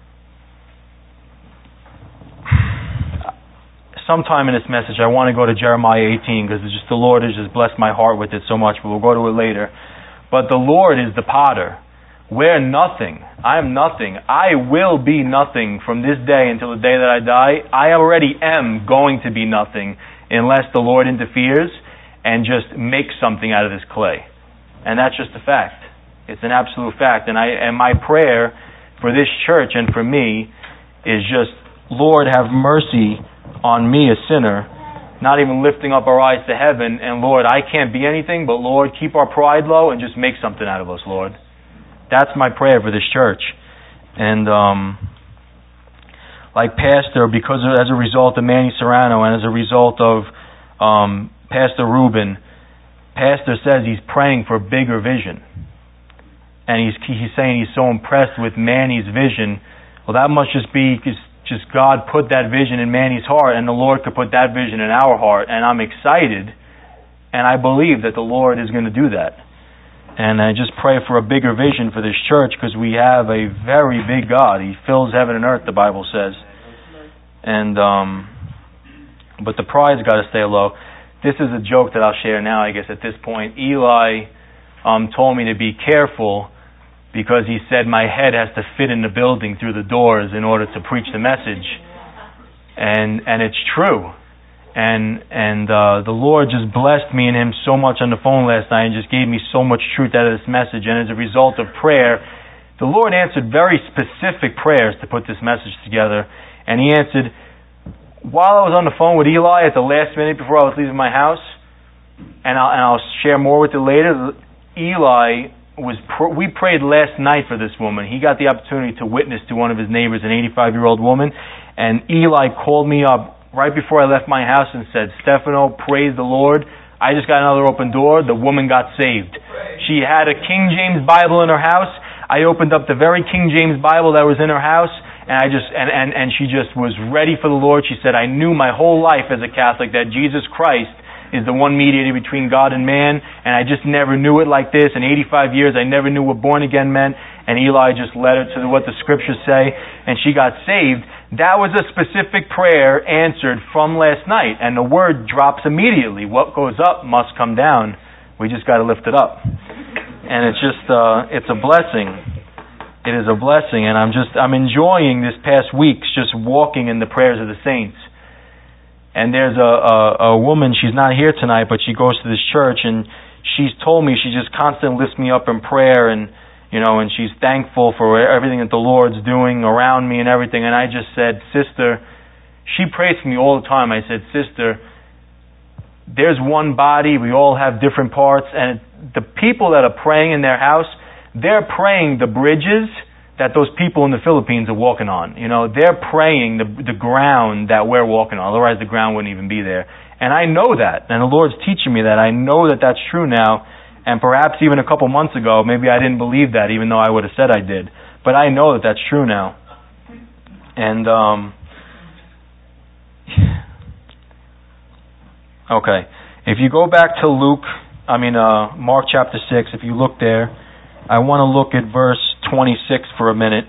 Sometime in this message, I want to go to Jeremiah eighteen, because it's just the Lord has just blessed my heart with it so much, but we'll go to it later. But the Lord is the potter. We're nothing. I am nothing. I will be nothing from this day until the day that I die. I already am going to be nothing unless the Lord interferes and just makes something out of this clay. And that's just a fact. It's an absolute fact. And I and my prayer for this church and for me is just, Lord, have mercy on me, a sinner, not even lifting up our eyes to heaven. And Lord, I can't be anything, but Lord, keep our pride low and just make something out of us, Lord. That's my prayer for this church. And um, like Pastor, because of, as a result of Manny Serrano and as a result of um, Pastor Reuben, Pastor says he's praying for bigger vision. And he's he's saying he's so impressed with Manny's vision. Well, that must just be just God put that vision in Manny's heart, and the Lord could put that vision in our heart. And I'm excited, and I believe that the Lord is going to do that. And I just pray for a bigger vision for this church, because we have a very big God. He fills heaven and earth, the Bible says. And um, but the pride's got to stay low. This is a joke that I'll share now, I guess, at this point. Eli um, told me to be careful, because he said my head has to fit in the building through the doors in order to preach the message. And and it's true. And and uh, the Lord just blessed me and him so much on the phone last night and just gave me so much truth out of this message. And as a result of prayer, the Lord answered very specific prayers to put this message together. And he answered, while I was on the phone with Eli at the last minute before I was leaving my house, and I'll, and I'll share more with you later, Eli was pr- we prayed last night for this woman. He got the opportunity to witness to one of his neighbors, an eighty-five-year-old woman, and Eli called me up right before I left my house and said, Stefano, praise the Lord. I just got another open door. The woman got saved. She had a King James Bible in her house. I opened up the very King James Bible that was in her house, and I just and, and, and she just was ready for the Lord. She said, I knew my whole life as a Catholic that Jesus Christ is the one mediator between God and man, and I just never knew it like this. In eighty-five years, I never knew what born again meant, and Eli just led her to what the scriptures say, and she got saved. That was a specific prayer answered from last night, and the word drops immediately. What goes up must come down. We just got to lift it up. And it's just, uh, it's a blessing. It is a blessing, and I'm just, I'm enjoying this past weeks just walking in the prayers of the saints. And there's a, a, a woman, she's not here tonight, but she goes to this church, and she's told me she just constantly lifts me up in prayer, and you know, and she's thankful for everything that the Lord's doing around me and everything. And I just said, sister, she prays for me all the time. I said, sister, there's one body, we all have different parts, and the people that are praying in their house, they're praying the bridges that those people in the Philippines are walking on. You know, they're praying the the ground that we're walking on. Otherwise, the ground wouldn't even be there. And I know that, and the Lord's teaching me that. I know that that's true now. And perhaps even a couple months ago, maybe I didn't believe that, even though I would have said I did. But I know that that's true now. And um, okay, if you go back to Luke, I mean uh, Mark chapter six, if you look there, I want to look at verse twenty-six for a minute.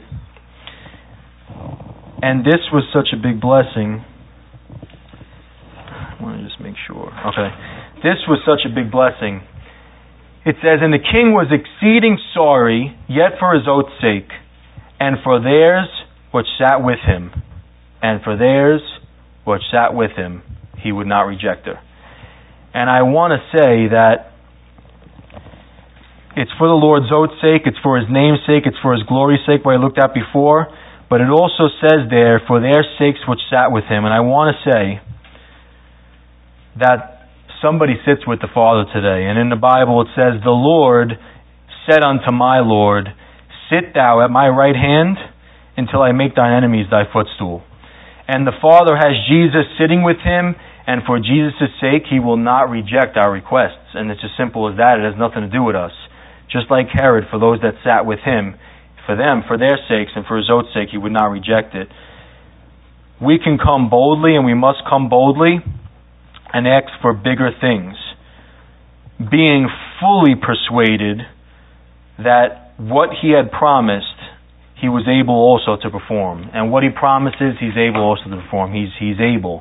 And this was such a big blessing. I want to just make sure. Okay. This was such a big blessing. It says, and the king was exceeding sorry, yet for his oath's sake, and for theirs which sat with him, and for theirs which sat with him, he would not reject her. And I want to say that it's for the Lord's oath's sake, it's for his name's sake, it's for his glory's sake, what I looked at before, but it also says there, for their sakes which sat with him. And I want to say that somebody sits with the Father today, and in the Bible it says, the Lord said unto my Lord, sit thou at my right hand until I make thine enemies thy footstool. And the Father has Jesus sitting with him, and for Jesus' sake he will not reject our requests. And it's as simple as that. It has nothing to do with us. Just like Herod, for those that sat with him, for them, for their sakes, and for his oath's sake, he would not reject it. We can come boldly, and we must come boldly, and ask for bigger things, being fully persuaded that what he had promised, he was able also to perform. And what he promises, he's able also to perform. He's, he's able.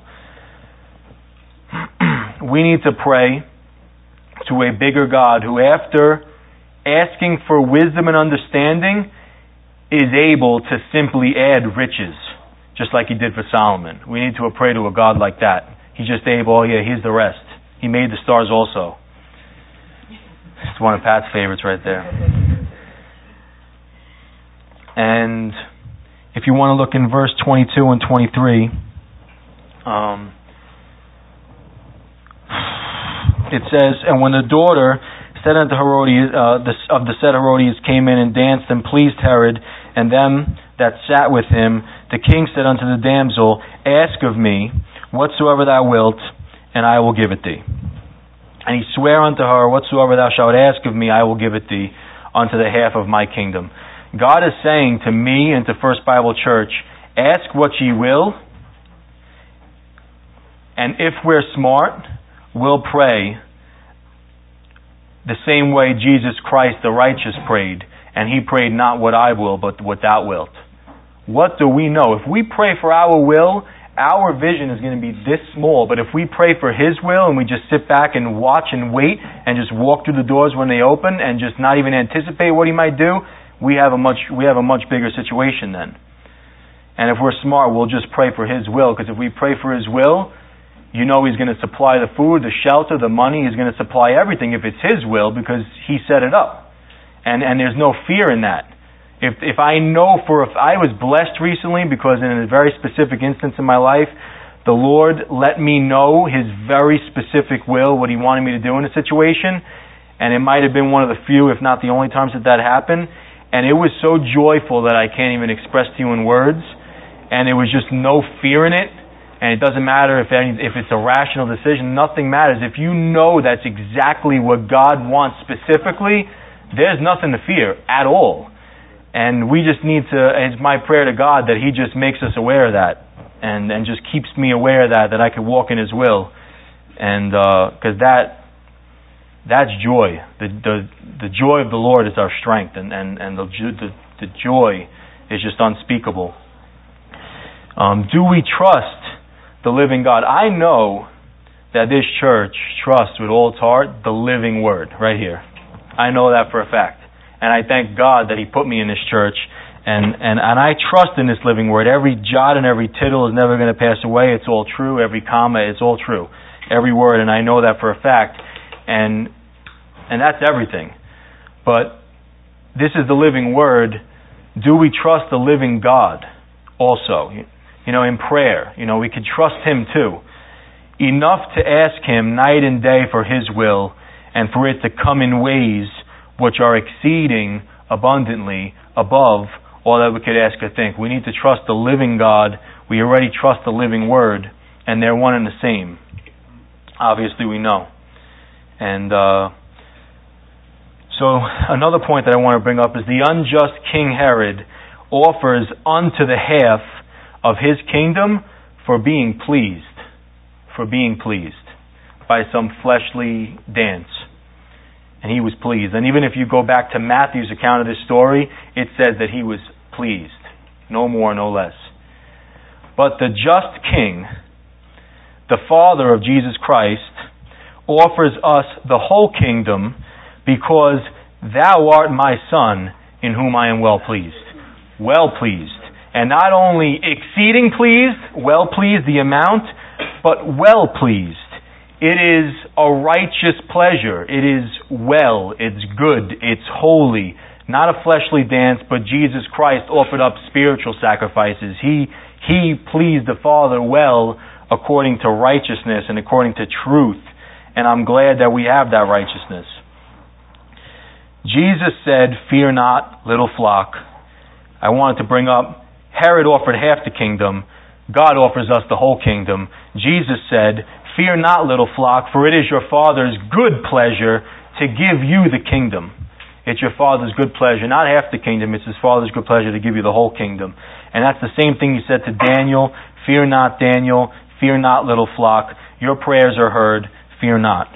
We need to pray to a bigger God who, after asking for wisdom and understanding, is able to simply add riches, just like he did for Solomon. We need to pray to a God like that. He's just able, oh yeah, here's the rest. He made the stars also. It's one of Pat's favorites right there. And if you want to look in verse twenty-two and twenty-three, um, it says, and when the daughter said unto Herodias, uh, the, of the said Herodias came in and danced and pleased Herod and them that sat with him, the king said unto the damsel, ask of me whatsoever thou wilt, and I will give it thee. And he sware unto her, whatsoever thou shalt ask of me, I will give it thee, unto the half of my kingdom. God is saying to me and to First Bible Church, ask what ye will, and if we're smart, we'll pray the same way Jesus Christ the righteous prayed, and he prayed not what I will, but what thou wilt. What do we know? If we pray for our will, our vision is going to be this small, but if we pray for his will and we just sit back and watch and wait and just walk through the doors when they open and just not even anticipate what he might do, we have a much we have a much bigger situation then. And if we're smart, we'll just pray for his will, because if we pray for his will, You know He's going to supply the food, the shelter, the money. He's going to supply everything if it's His will because He set it up. And and there's no fear in that. If if I know for if I was blessed recently because in a very specific instance in my life, the Lord let me know His very specific will, what He wanted me to do in a situation, and it might have been one of the few, if not the only times that that happened, and it was so joyful that I can't even express to you in words, and there was just no fear in it, and it doesn't matter if any, if it's a rational decision, nothing matters. If you know that's exactly what God wants specifically, there's nothing to fear at all. And we just need to, it's my prayer to God that He just makes us aware of that, and, and just keeps me aware of that, that I can walk in His will. And, uh, cause that, that's joy. The, the, the joy of the Lord is our strength, and, and, and the, the, the joy is just unspeakable. Um, do we trust the living God? I know that this church trusts with all its heart the living Word right here. I know that for a fact. And I thank God that He put me in this church. And, and, and I trust in this living Word. Every jot and every tittle is never going to pass away. It's all true. Every comma, it's all true. Every word, and I know that for a fact. And and that's everything. But this is the living Word. Do we trust the living God also? You know, in prayer, you know, we can trust Him too. Enough to ask Him night and day for His will, and for it to come in ways which are exceeding abundantly above all that we could ask or think. We need to trust the living God. We already trust the living Word, and they're one and the same. Obviously, we know. And uh, so another point that I want to bring up is the unjust King Herod offers unto the half of his kingdom for being pleased, for being pleased by some fleshly dance. And he was pleased. And even if you go back to Matthew's account of this story, it says that he was pleased. No more, no less. But the just King, the Father of Jesus Christ, offers us the whole kingdom because thou art my Son, in whom I am well pleased. Well pleased. And not only exceeding pleased, well pleased the amount, but well pleased. It is a righteous pleasure. It is well. It's good. It's holy. Not a fleshly dance, but Jesus Christ offered up spiritual sacrifices. He, he pleased the Father well according to righteousness and according to truth. And I'm glad that we have that righteousness. Jesus said, "Fear not, little flock." I wanted to bring up, Herod offered half the kingdom. God offers us the whole kingdom. Jesus said, "Fear not, little flock, for it is your Father's good pleasure to give you the kingdom." It's your Father's good pleasure, not half the kingdom. It's His Father's good pleasure to give you the whole kingdom. And that's the same thing He said to Daniel. "Fear not, Daniel. Fear not, little flock. Your prayers are heard. Fear not."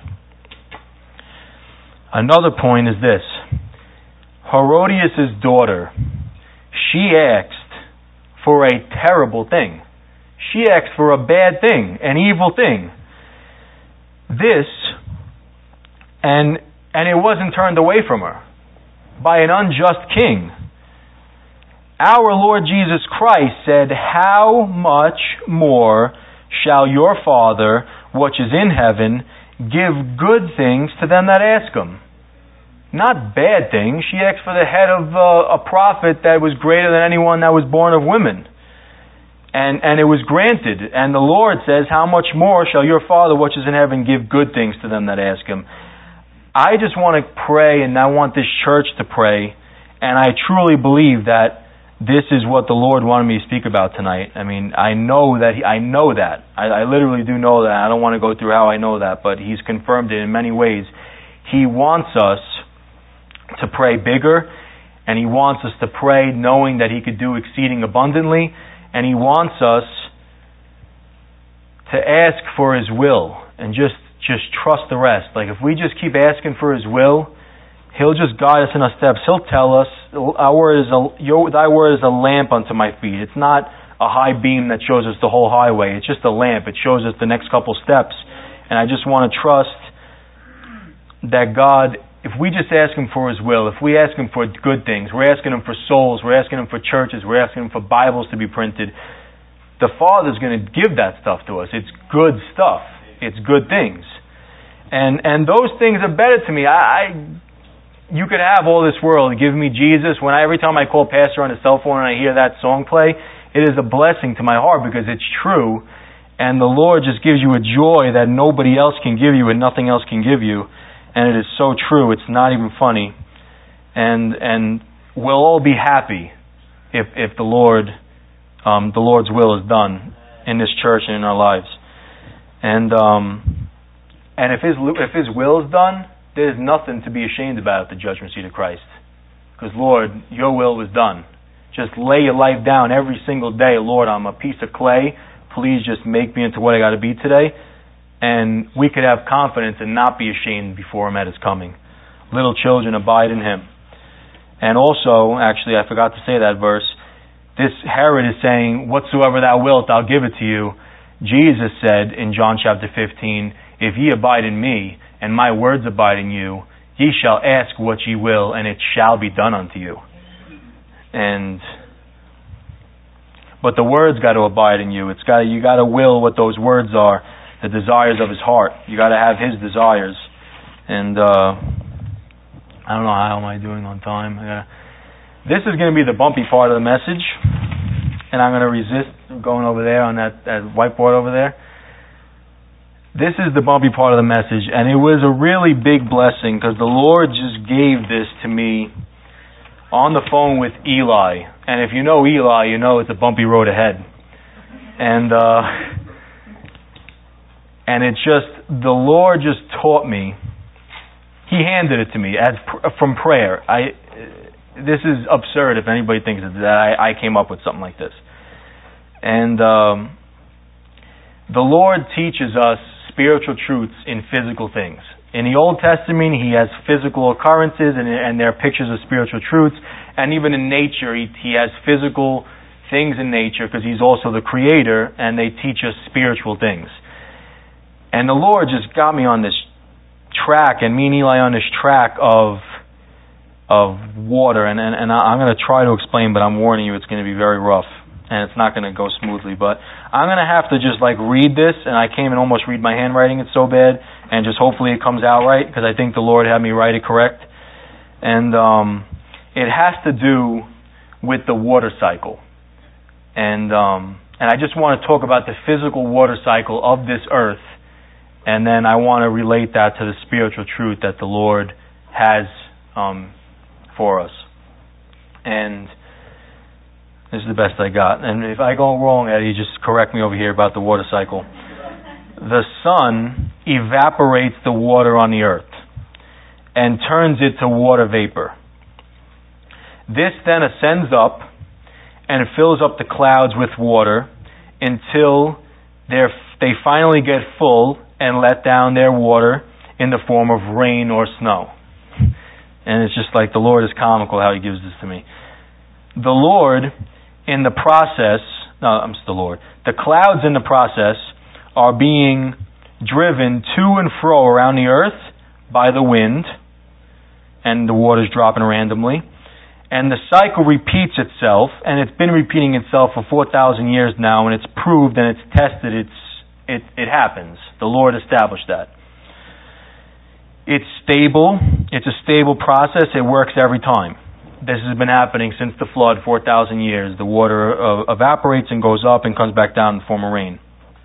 Another point is this. Herodias' daughter, she asked for a terrible thing. She asked for a bad thing, an evil thing. This, and and it wasn't turned away from her by an unjust king. Our Lord Jesus Christ said, "How much more shall your Father, which is in heaven, give good things to them that ask Him?" Not bad things. She asked for the head of uh, a prophet that was greater than anyone that was born of women. And and it was granted. And the Lord says, "How much more shall your Father which is in heaven give good things to them that ask Him?" I just want to pray, and I want this church to pray, and I truly believe that this is what the Lord wanted me to speak about tonight. I mean, I know that he, I know that. I, I literally do know that. I don't want to go through how I know that, but He's confirmed it in many ways. He wants us to pray bigger, and He wants us to pray knowing that He could do exceeding abundantly, and He wants us to ask for His will and just just trust the rest. Like if we just keep asking for His will, He'll just guide us in our steps. He'll tell us, "Our word is a, your, thy word is a lamp unto my feet." It's not a high beam that shows us the whole highway. It's just a lamp. It shows us the next couple steps. And I just want to trust that God, if we just ask Him for His will, if we ask Him for good things, we're asking Him for souls, we're asking Him for churches, we're asking Him for Bibles to be printed, the Father's going to give that stuff to us. It's good stuff. It's good things. And and those things are better to me. I, I you could have all this world, give me Jesus. When I, every time I call Pastor on his cell phone and I hear that song play, it is a blessing to my heart because it's true. And the Lord just gives you a joy that nobody else can give you and nothing else can give you. And it is so true. It's not even funny. And and we'll all be happy if if the Lord um, the Lord's will is done in this church and in our lives. And um, and if his if his will is done, there's nothing to be ashamed about at the judgment seat of Christ. Because Lord, your will was done. Just lay your life down every single day. Lord, I'm a piece of clay. Please just make me into what I got to be today. And we could have confidence and not be ashamed before him at his coming. Little children, abide in him. And also, actually, I forgot to say that verse. This Herod is saying, whatsoever thou wilt, I'll give it to you. Jesus said in John chapter fifteen, if ye abide in me, and my words abide in you, ye shall ask what ye will, and it shall be done unto you. And but the words got to abide in you. It's got you got to will what those words are, the desires of his heart. You got to have his desires. And uh, I don't know how am I doing on time. I gotta, this is going to be the bumpy part of the message, and I'm going to resist going over there on that, that whiteboard over there. This is the bumpy part of the message, and it was a really big blessing because the Lord just gave this to me on the phone with Eli. And if you know Eli, you know it's a bumpy road ahead. And uh, and it's just, the Lord just taught me. He handed it to me as from prayer. I this is absurd if anybody thinks that I, I came up with something like this. And um, the Lord teaches us spiritual truths in physical things. In the Old Testament, he has physical occurrences, and, and there are pictures of spiritual truths. And even in nature, he, he has physical things in nature because he's also the creator, and they teach us spiritual things. And the Lord just got me on this track, and me and Eli on this track of of water. And, and, and I'm going to try to explain, but I'm warning you, it's going to be very rough. And it's not going to go smoothly. But I'm going to have to just like read this, and I can't even almost read my handwriting, it's so bad. And just hopefully it comes out right, because I think the Lord had me write it correct. And um, it has to do with the water cycle. And um, and I just want to talk about the physical water cycle of this earth. And then I want to relate that to the spiritual truth that the Lord has um, for us. And this is the best I got. And if I go wrong, Eddie, just correct me over here about the water cycle. The sun evaporates the water on the earth and turns it to water vapor. This then ascends up and fills up the clouds with water until they're, they finally get full and let down their water in the form of rain or snow. And it's just like the Lord is comical how he gives this to me. The Lord, in the process, no, I'm the Lord. The clouds in the process are being driven to and fro around the earth by the wind, and the water's dropping randomly. And the cycle repeats itself, and it's been repeating itself for four thousand years now, and it's proved and it's tested, it's, it, it happens. The Lord established that. It's stable, it's a stable process, it works every time. This has been happening since the flood, four thousand years. The water uh, evaporates and goes up and comes back down in the form of rain.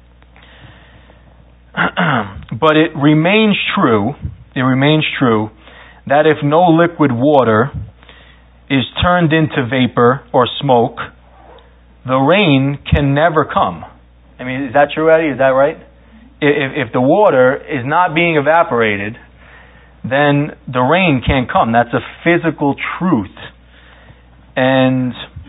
But it remains true, it remains true, that if no liquid water is turned into vapor or smoke, the rain can never come. I mean, is that true, Eddie? Is that right? If, if the water is not being evaporated, then the rain can't come. That's a physical truth. And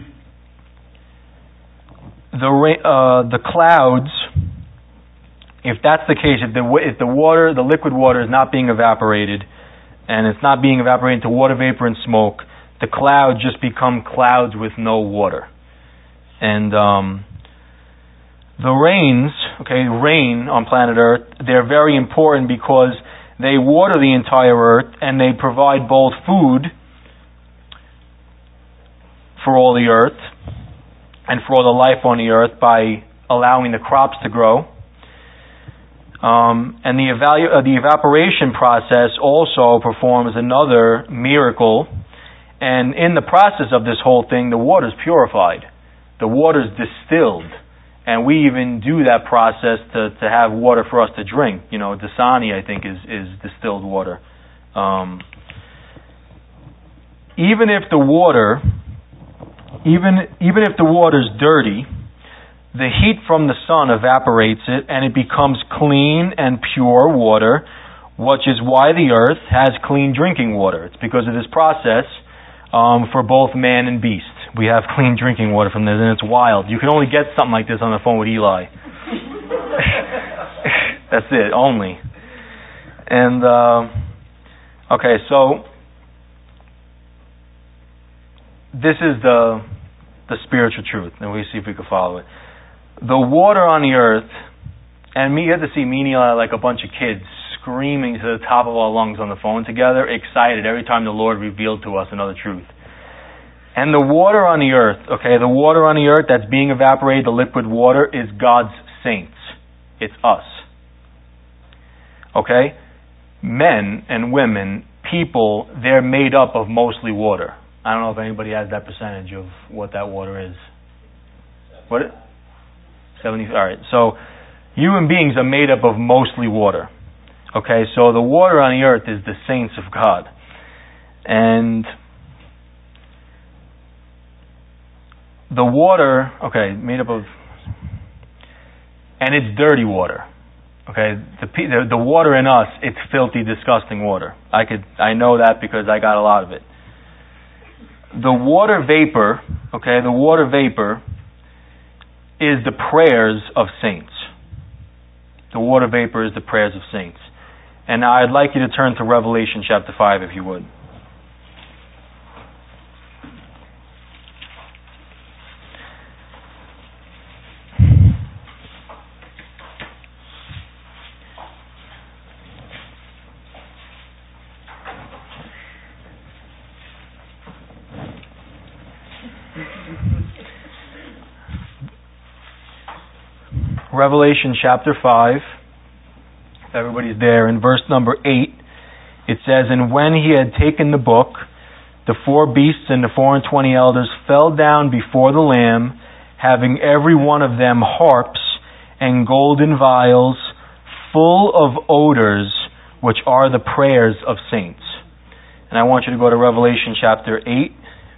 the uh, the clouds, if that's the case, if the if the water, the liquid water is not being evaporated, and it's not being evaporated into water vapor and smoke, the clouds just become clouds with no water. And um, the rains, okay, rain on planet Earth, they're very important because they water the entire earth and they provide both food for all the earth and for all the life on the earth by allowing the crops to grow. Um, and the, evalu- uh, the evaporation process also performs another miracle. And in the process of this whole thing, the water is purified. The water is distilled. And we even do that process to, to have water for us to drink. You know, Dasani, I think, is, is distilled water. Um, even if the water, even, even if the water's dirty, the heat from the sun evaporates it, and it becomes clean and pure water, which is why the earth has clean drinking water. It's because of this process um, for both man and beast. We have clean drinking water from this, and it's wild. You can only get something like this on the phone with Eli. That's it, only. And, uh, okay, so this is the the spiritual truth, and we see if we can follow it. The water on the earth, and me, you have to see me and Eli like a bunch of kids screaming to the top of our lungs on the phone together, excited every time the Lord revealed to us another truth. And the water on the earth, okay, the water on the earth that's being evaporated, the liquid water, is God's saints. It's us. Okay? Men and women, people, they're made up of mostly water. I don't know if anybody has that percentage of what that water is. What? seventy. All right. So, human beings are made up of mostly water. Okay? So, the water on the earth is the saints of God. And the water, okay, made up of, and it's dirty water. Okay, the, the the water in us, it's filthy, disgusting water. I could I know that because I got a lot of it. The water vapor, okay, the water vapor is the prayers of saints. The water vapor is the prayers of saints. And now I'd like you to turn to Revelation chapter five, if you would. Revelation chapter five, if everybody's there, in verse number eight, it says, "And when he had taken the book, the four beasts and the four and twenty elders fell down before the Lamb, having every one of them harps and golden vials, full of odors, which are the prayers of saints." And I want you to go to Revelation chapter eight.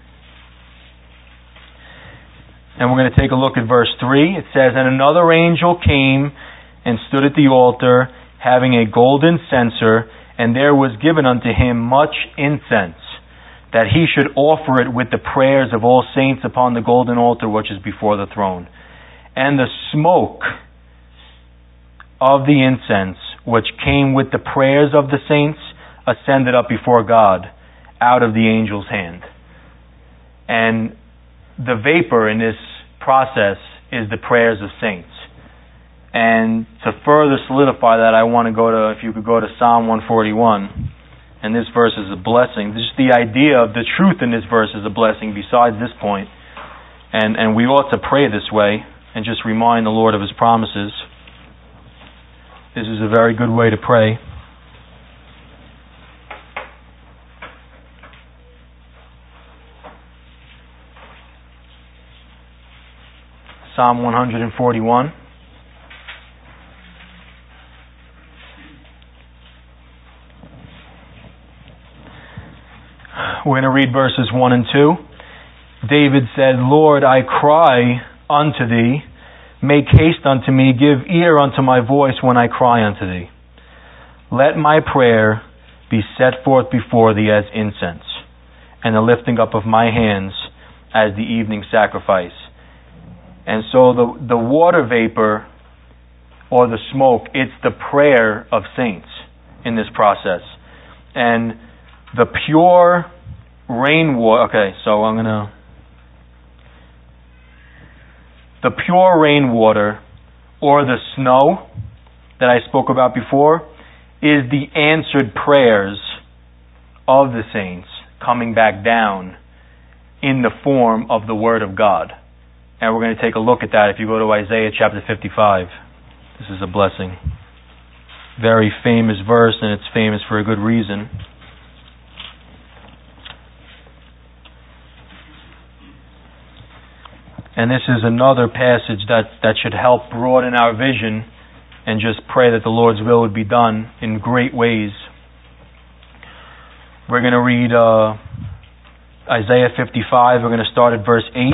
And we're going to take a look at verse three. It says, "And another angel came and stood at the altar, having a golden censer, and there was given unto him much incense, that he should offer it with the prayers of all saints upon the golden altar which is before the throne. And the smoke of the incense, which came with the prayers of the saints, ascended up before God out of the angel's hand." And the vapor in this process is the prayers of saints. And to further solidify that, I want to go to, if you could go to Psalm one forty-one. And this verse is a blessing. Just the idea of the truth in this verse is a blessing besides this point. And, and we ought to pray this way and just remind the Lord of His promises. This is a very good way to pray. Psalm one forty-one. We're going to read verses one and two. David said, "Lord, I cry unto thee. Make haste unto me. Give ear unto my voice when I cry unto thee. Let my prayer be set forth before thee as incense, and the lifting up of my hands as the evening sacrifice." And so the, the water vapor or the smoke, it's the prayer of saints in this process. And the pure rainwater, okay, so I'm going to, the pure rainwater or the snow that I spoke about before is the answered prayers of the saints coming back down in the form of the Word of God. And we're going to take a look at that if you go to Isaiah chapter fifty-five. This is a blessing. very famous verse, and it's famous for a good reason. And this is another passage that, that should help broaden our vision and just pray that the Lord's will would be done in great ways. We're going to read uh, Isaiah fifty-five. We're going to start at verse eight.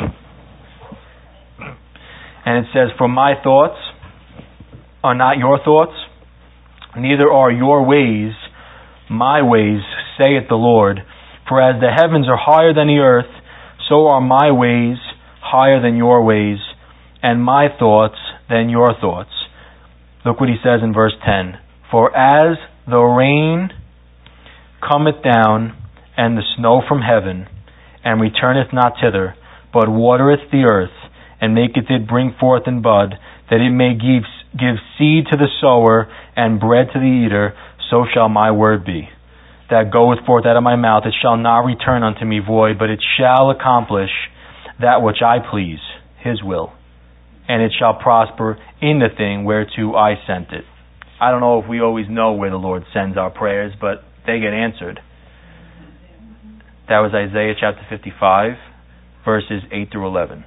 And it says, "For my thoughts are not your thoughts, neither are your ways my ways, saith the Lord. For as the heavens are higher than the earth, so are my ways higher than your ways, and my thoughts than your thoughts." Look what he says in verse ten. "For as the rain cometh down, and the snow from heaven, and returneth not thither, but watereth the earth, and maketh it bring forth in bud, that it may give, give seed to the sower, and bread to the eater, so shall my word be that goeth forth out of my mouth. It shall not return unto me void, but it shall accomplish that which I please, his will, and it shall prosper in the thing whereto I sent it." I don't know if we always know where the Lord sends our prayers, but they get answered. That was Isaiah chapter fifty-five, verses eight through eleven.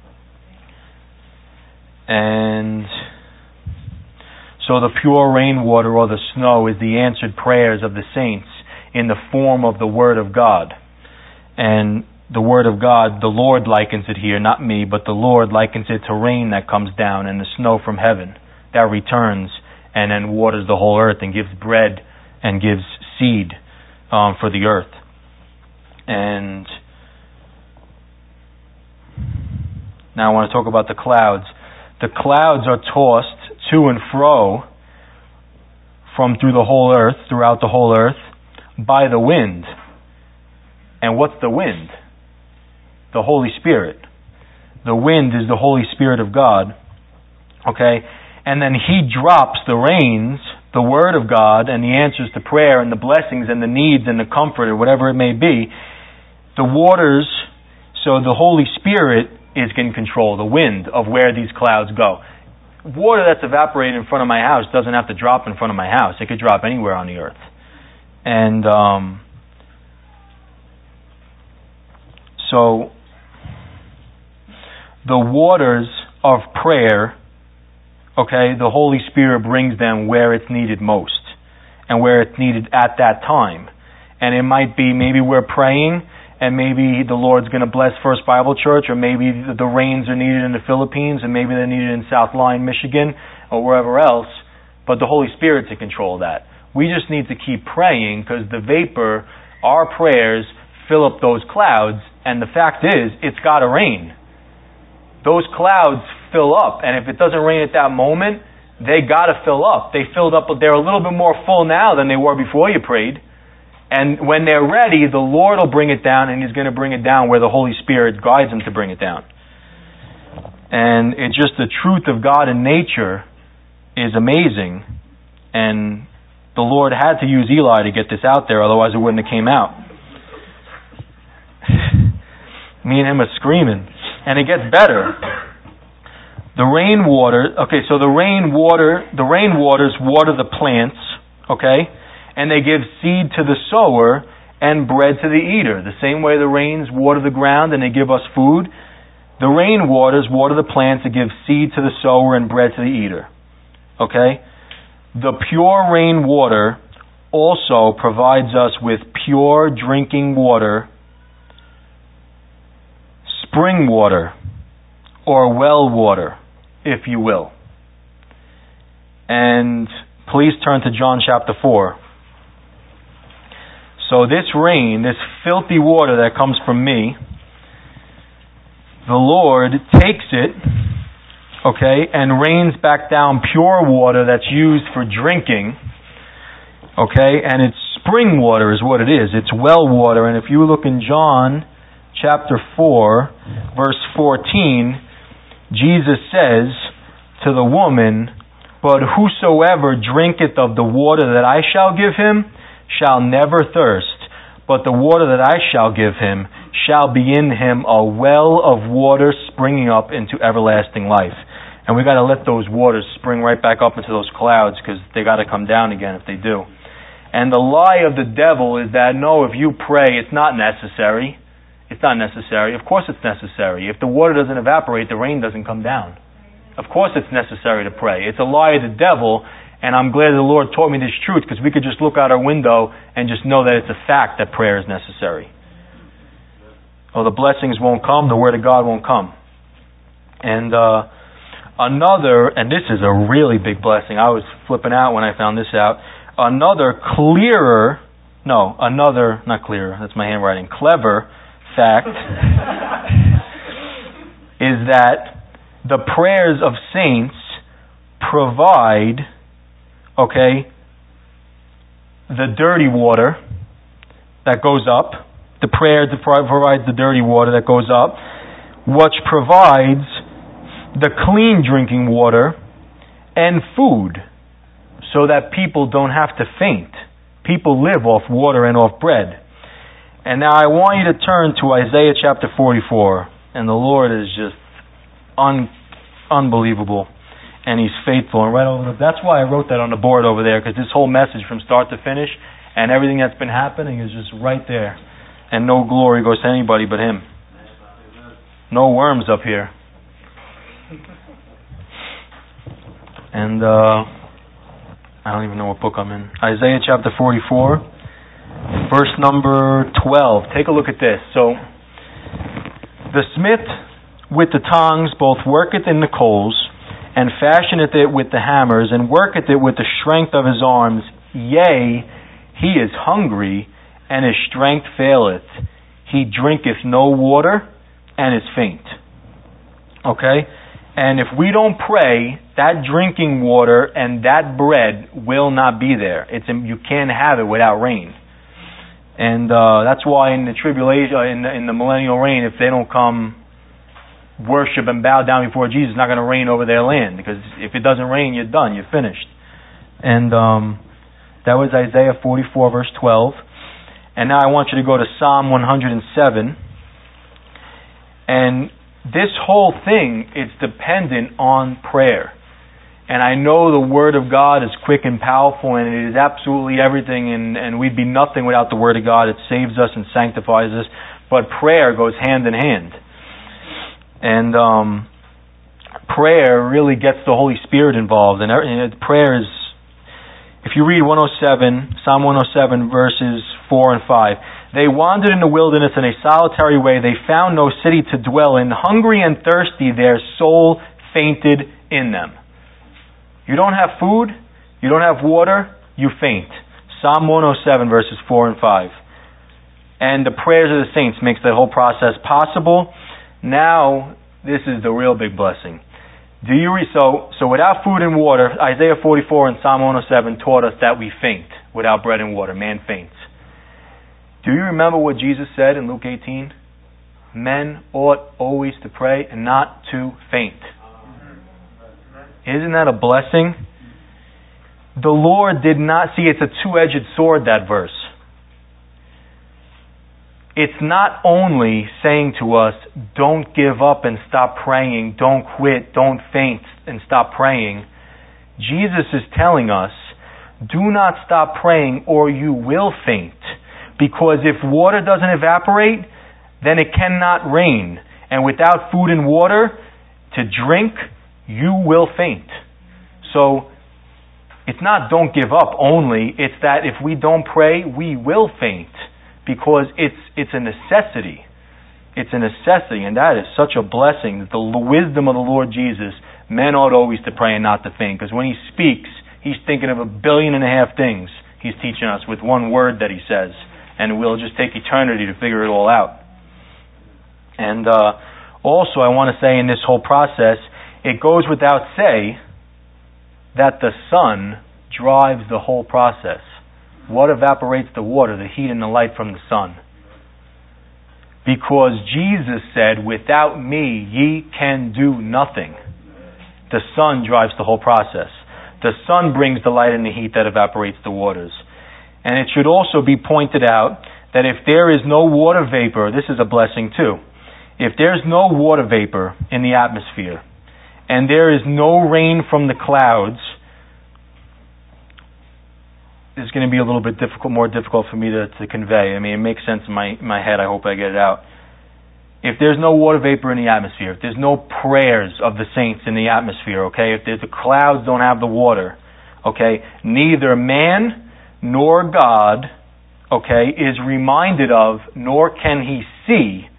And so the pure rainwater or the snow is the answered prayers of the saints in the form of the Word of God. And the Word of God, the Lord likens it here, not me, but the Lord likens it to rain that comes down and the snow from heaven that returns and then waters the whole earth and gives bread and gives seed um, for the earth. And now I want to talk about the clouds. The clouds are tossed to and fro from through the whole earth, throughout the whole earth, by the wind. And what's the wind? The Holy Spirit. The wind is the Holy Spirit of God. Okay? And then He drops the rains, the Word of God, and the answers to prayer, and the blessings, and the needs, and the comfort, or whatever it may be. The waters, so the Holy Spirit is in control, the wind of where these clouds go. Water that's evaporated in front of my house doesn't have to drop in front of my house. It could drop anywhere on the earth. And um, so the waters of prayer, okay, the Holy Spirit brings them where it's needed most and where it's needed at that time. And it might be maybe we're praying and maybe the Lord's going to bless First Bible Church, or maybe the rains are needed in the Philippines, and maybe they're needed in South Lyon, Michigan, or wherever else. But the Holy Spirit's in control of that. We just need to keep praying, because the vapor, our prayers, fill up those clouds, and the fact is, it's got to rain. Those clouds fill up, and if it doesn't rain at that moment, they got to fill up. They filled up, but they're a little bit more full now than they were before you prayed. And when they're ready, the Lord will bring it down, and He's going to bring it down where the Holy Spirit guides Him to bring it down. And it's just the truth of God in nature is amazing. And the Lord had to use Eli to get this out there, otherwise it wouldn't have came out. Me and him are screaming. And it gets better. The rainwater, okay, so the rainwater, the rainwaters water the plants, okay? And they give seed to the sower and bread to the eater. The same way the rains water the ground and they give us food, the rain waters water the plants and give seed to the sower and bread to the eater. Okay? The pure rain water also provides us with pure drinking water, spring water, or well water, if you will. And please turn to John chapter four. So this rain, this filthy water that comes from me, the Lord takes it, okay, and rains back down pure water that's used for drinking, okay, and it's spring water is what it is. It's well water. And if you look in John chapter four, verse fourteen, Jesus says to the woman, "But whosoever drinketh of the water that I shall give him shall never thirst, but the water that I shall give him shall be in him a well of water springing up into everlasting life." And we got to let those waters spring right back up into those clouds, because they got to come down again if they do. And the lie of the devil is that, no, if you pray, it's not necessary. It's not necessary. Of course it's necessary. If the water doesn't evaporate, the rain doesn't come down. Of course it's necessary to pray. It's a lie of the devil, and I'm glad the Lord taught me this truth, because we could just look out our window and just know that it's a fact that prayer is necessary. Oh, the blessings won't come, the Word of God won't come. And uh, another, and this is a really big blessing. I was flipping out when I found this out. Another clearer, no, another, not clearer, that's my handwriting, clever fact is that the prayers of saints provide, okay, the dirty water that goes up. The prayer provides the dirty water that goes up, which provides the clean drinking water and food, so that people don't have to faint. People live off water and off bread. And now I want you to turn to Isaiah chapter forty-four. And the Lord is just un- unbelievable. And He's faithful. And right over the, that's why I wrote that on the board over there, because this whole message from start to finish and everything that's been happening is just right there. And no glory goes to anybody but Him. No worms up here. And uh, I don't even know what book I'm in. Isaiah chapter forty-four. Verse number twelve. Take a look at this. So, the smith with the tongs both worketh in the coals, and fashioneth it with the hammers, and worketh it with the strength of his arms. Yea, he is hungry, and his strength faileth. He drinketh no water, and is faint. Okay? And if we don't pray, that drinking water and that bread will not be there. It's you can't have it without rain. And uh, that's why in the tribulation, in the, in the millennial reign, if they don't come worship and bow down before Jesus, it's not going to rain over their land. Because if it doesn't rain, you're done. You're finished. And um, that was Isaiah forty-four, verse twelve. And now I want you to go to Psalm one hundred seven. And this whole thing is dependent on prayer. And I know the Word of God is quick and powerful, and it is absolutely everything, and, and we'd be nothing without the Word of God. It saves us and sanctifies us. But prayer goes hand in hand. And um, prayer really gets the Holy Spirit involved. And, and prayer is, if you read one oh seven, Psalm one oh seven, verses four and five, they wandered in the wilderness in a solitary way. They found no city to dwell in. Hungry and thirsty, their soul fainted in them. You don't have food, you don't have water, you faint. Psalm one oh seven, verses four and five. And the prayers of the saints makes that whole process possible. Now, this is the real big blessing. Do you re- so so without food and water, Isaiah forty-four and Psalm one oh seven taught us that we faint without bread and water. Man faints. Do you remember what Jesus said in Luke eighteen? Men ought always to pray and not to faint. Isn't that a blessing? The Lord did not see, it's a two-edged sword, that verse. It's not only saying to us, don't give up and stop praying, don't quit, don't faint and stop praying. Jesus is telling us, do not stop praying or you will faint. Because if water doesn't evaporate, then it cannot rain. And without food and water to drink, you will faint. So, it's not don't give up only, it's that if we don't pray, we will faint. Because it's it's a necessity. It's a necessity, and that is such a blessing. That the wisdom of the Lord Jesus, men ought always to pray and not to faint. Because when He speaks, He's thinking of a billion and a half things He's teaching us with one word that He says. And we'll just take eternity to figure it all out. And uh, also, I want to say in this whole process, it goes without say that the sun drives the whole process. What evaporates the water? The heat and the light from the sun. Because Jesus said, without me ye can do nothing. The sun drives the whole process. The sun brings the light and the heat that evaporates the waters. And it should also be pointed out that if there is no water vapor, this is a blessing too. If there's no water vapor in the atmosphere, and there is no rain from the clouds. It's going to be a little bit difficult, more difficult for me to, to convey. I mean, it makes sense in my, my head. I hope I get it out. If there's no water vapor in the atmosphere, if there's no prayers of the saints in the atmosphere, okay, if there's, the clouds don't have the water, okay, neither man nor God, okay, is reminded of, nor can he see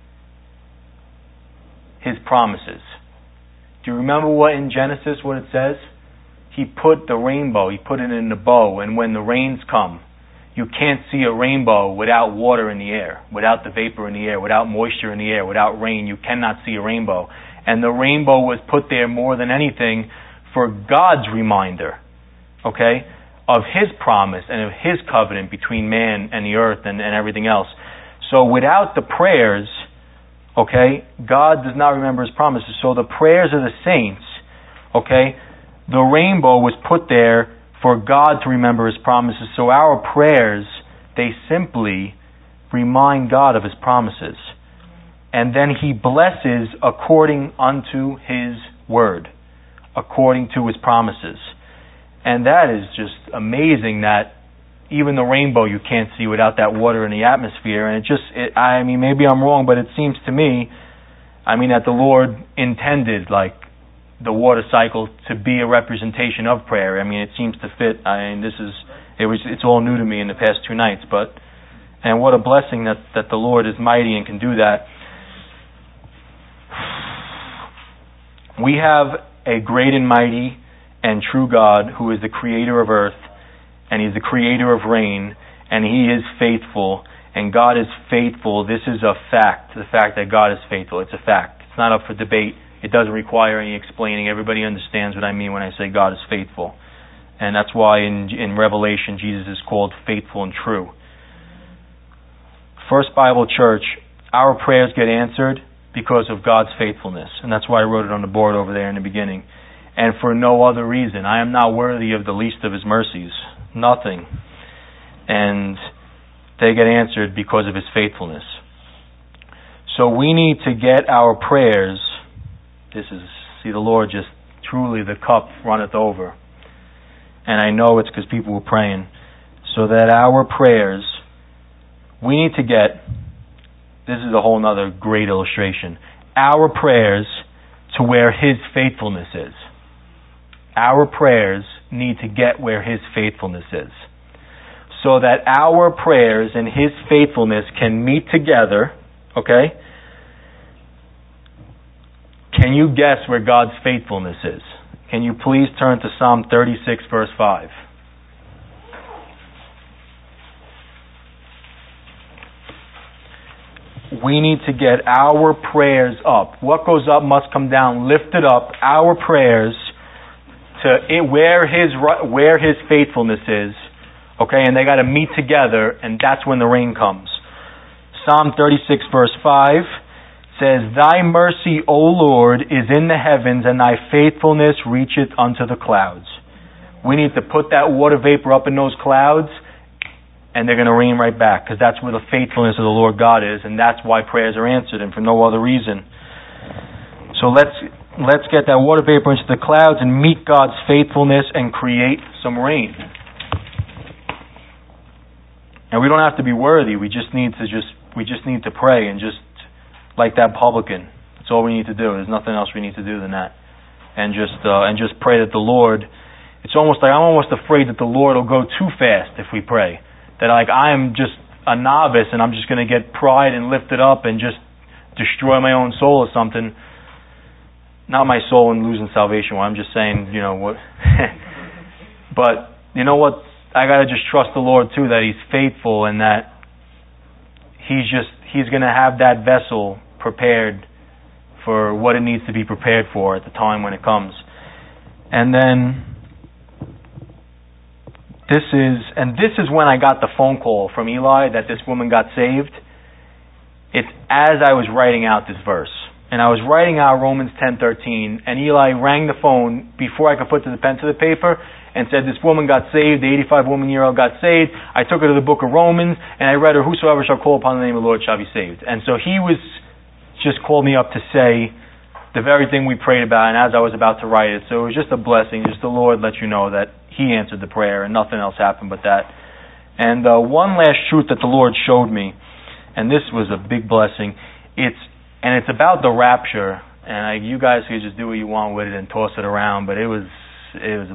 his promises. Do you remember what in Genesis, what it says? He put the rainbow, he put it in the bow, and when the rains come, you can't see a rainbow without water in the air, without the vapor in the air, without moisture in the air, without rain. You cannot see a rainbow. And the rainbow was put there more than anything for God's reminder, okay, of His promise and of His covenant between man and the earth and, and everything else. So without the prayers, okay, God does not remember His promises. So the prayers of the saints, okay, the rainbow was put there for God to remember His promises. So our prayers, they simply remind God of His promises. And then He blesses according unto His word, according to His promises. And that is just amazing that even the rainbow you can't see without that water in the atmosphere. And it just, it, I mean, maybe I'm wrong, but it seems to me, I mean, that the Lord intended, like, the water cycle to be a representation of prayer. I mean, it seems to fit. I mean, this is, it was, it's all new to me in the past two nights, but, and what a blessing that, that the Lord is mighty and can do that. We have a great and mighty and true God who is the creator of earth, and He's the creator of rain, and He is faithful, and God is faithful. This is a fact, the fact that God is faithful. It's a fact. It's not up for debate. It doesn't require any explaining. Everybody understands what I mean when I say God is faithful. And that's why in, in Revelation, Jesus is called faithful and true. First Bible Church, our prayers get answered because of God's faithfulness. And that's why I wrote it on the board over there in the beginning. And for no other reason. I am not worthy of the least of His mercies. Nothing. And they get answered because of His faithfulness. So we need to get our prayers. This is, see, the Lord just, truly the cup runneth over. And I know it's because people were praying. So that our prayers, we need to get, this is a whole other great illustration, our prayers to where His faithfulness is. Our prayers need to get where His faithfulness is. So that our prayers and His faithfulness can meet together, okay? Can you guess where God's faithfulness is? Can you please turn to Psalm thirty-six, verse five? We need to get our prayers up. What goes up must come down. Lift it up. Our prayers to it, where His where His faithfulness is. Okay, and they got to meet together, and that's when the rain comes. Psalm thirty-six, verse five. Says, Thy mercy, O Lord, is in the heavens, and Thy faithfulness reacheth unto the clouds. We need to put that water vapor up in those clouds, and they're going to rain right back, because that's where the faithfulness of the Lord God is, and that's why prayers are answered, and for no other reason. So let's let's get that water vapor into the clouds and meet God's faithfulness and create some rain. And we don't have to be worthy. We just need to just we just need to pray and just like that publican. That's all we need to do. There's nothing else we need to do than that. And just uh, and just pray that the Lord, it's almost like I'm almost afraid that the Lord will go too fast if we pray. That like I'm just a novice and I'm just going to get pride and lift it up and just destroy my own soul or something. Not my soul and losing salvation. Well, I'm just saying, you know what. But you know what? I got to just trust the Lord too, that He's faithful and that He's just He's going to have that vessel prepared for what it needs to be prepared for at the time when it comes. And then this is, and this is when I got the phone call from Eli that this woman got saved. It's as I was writing out this verse. And I was writing out Romans ten thirteen, and Eli rang the phone before I could put the pen to the paper and said this woman got saved, the eighty-five-woman-year-old got saved. I took her to the book of Romans, and I read her, whosoever shall call upon the name of the Lord shall be saved. And so he was just called me up to say the very thing we prayed about, and as I was about to write it. So it was just a blessing. Just the Lord let you know that He answered the prayer, and nothing else happened but that. And uh, one last truth that the Lord showed me, and this was a big blessing. It's and it's about the rapture. And I, you guys could just do what you want with it and toss it around, but it was it was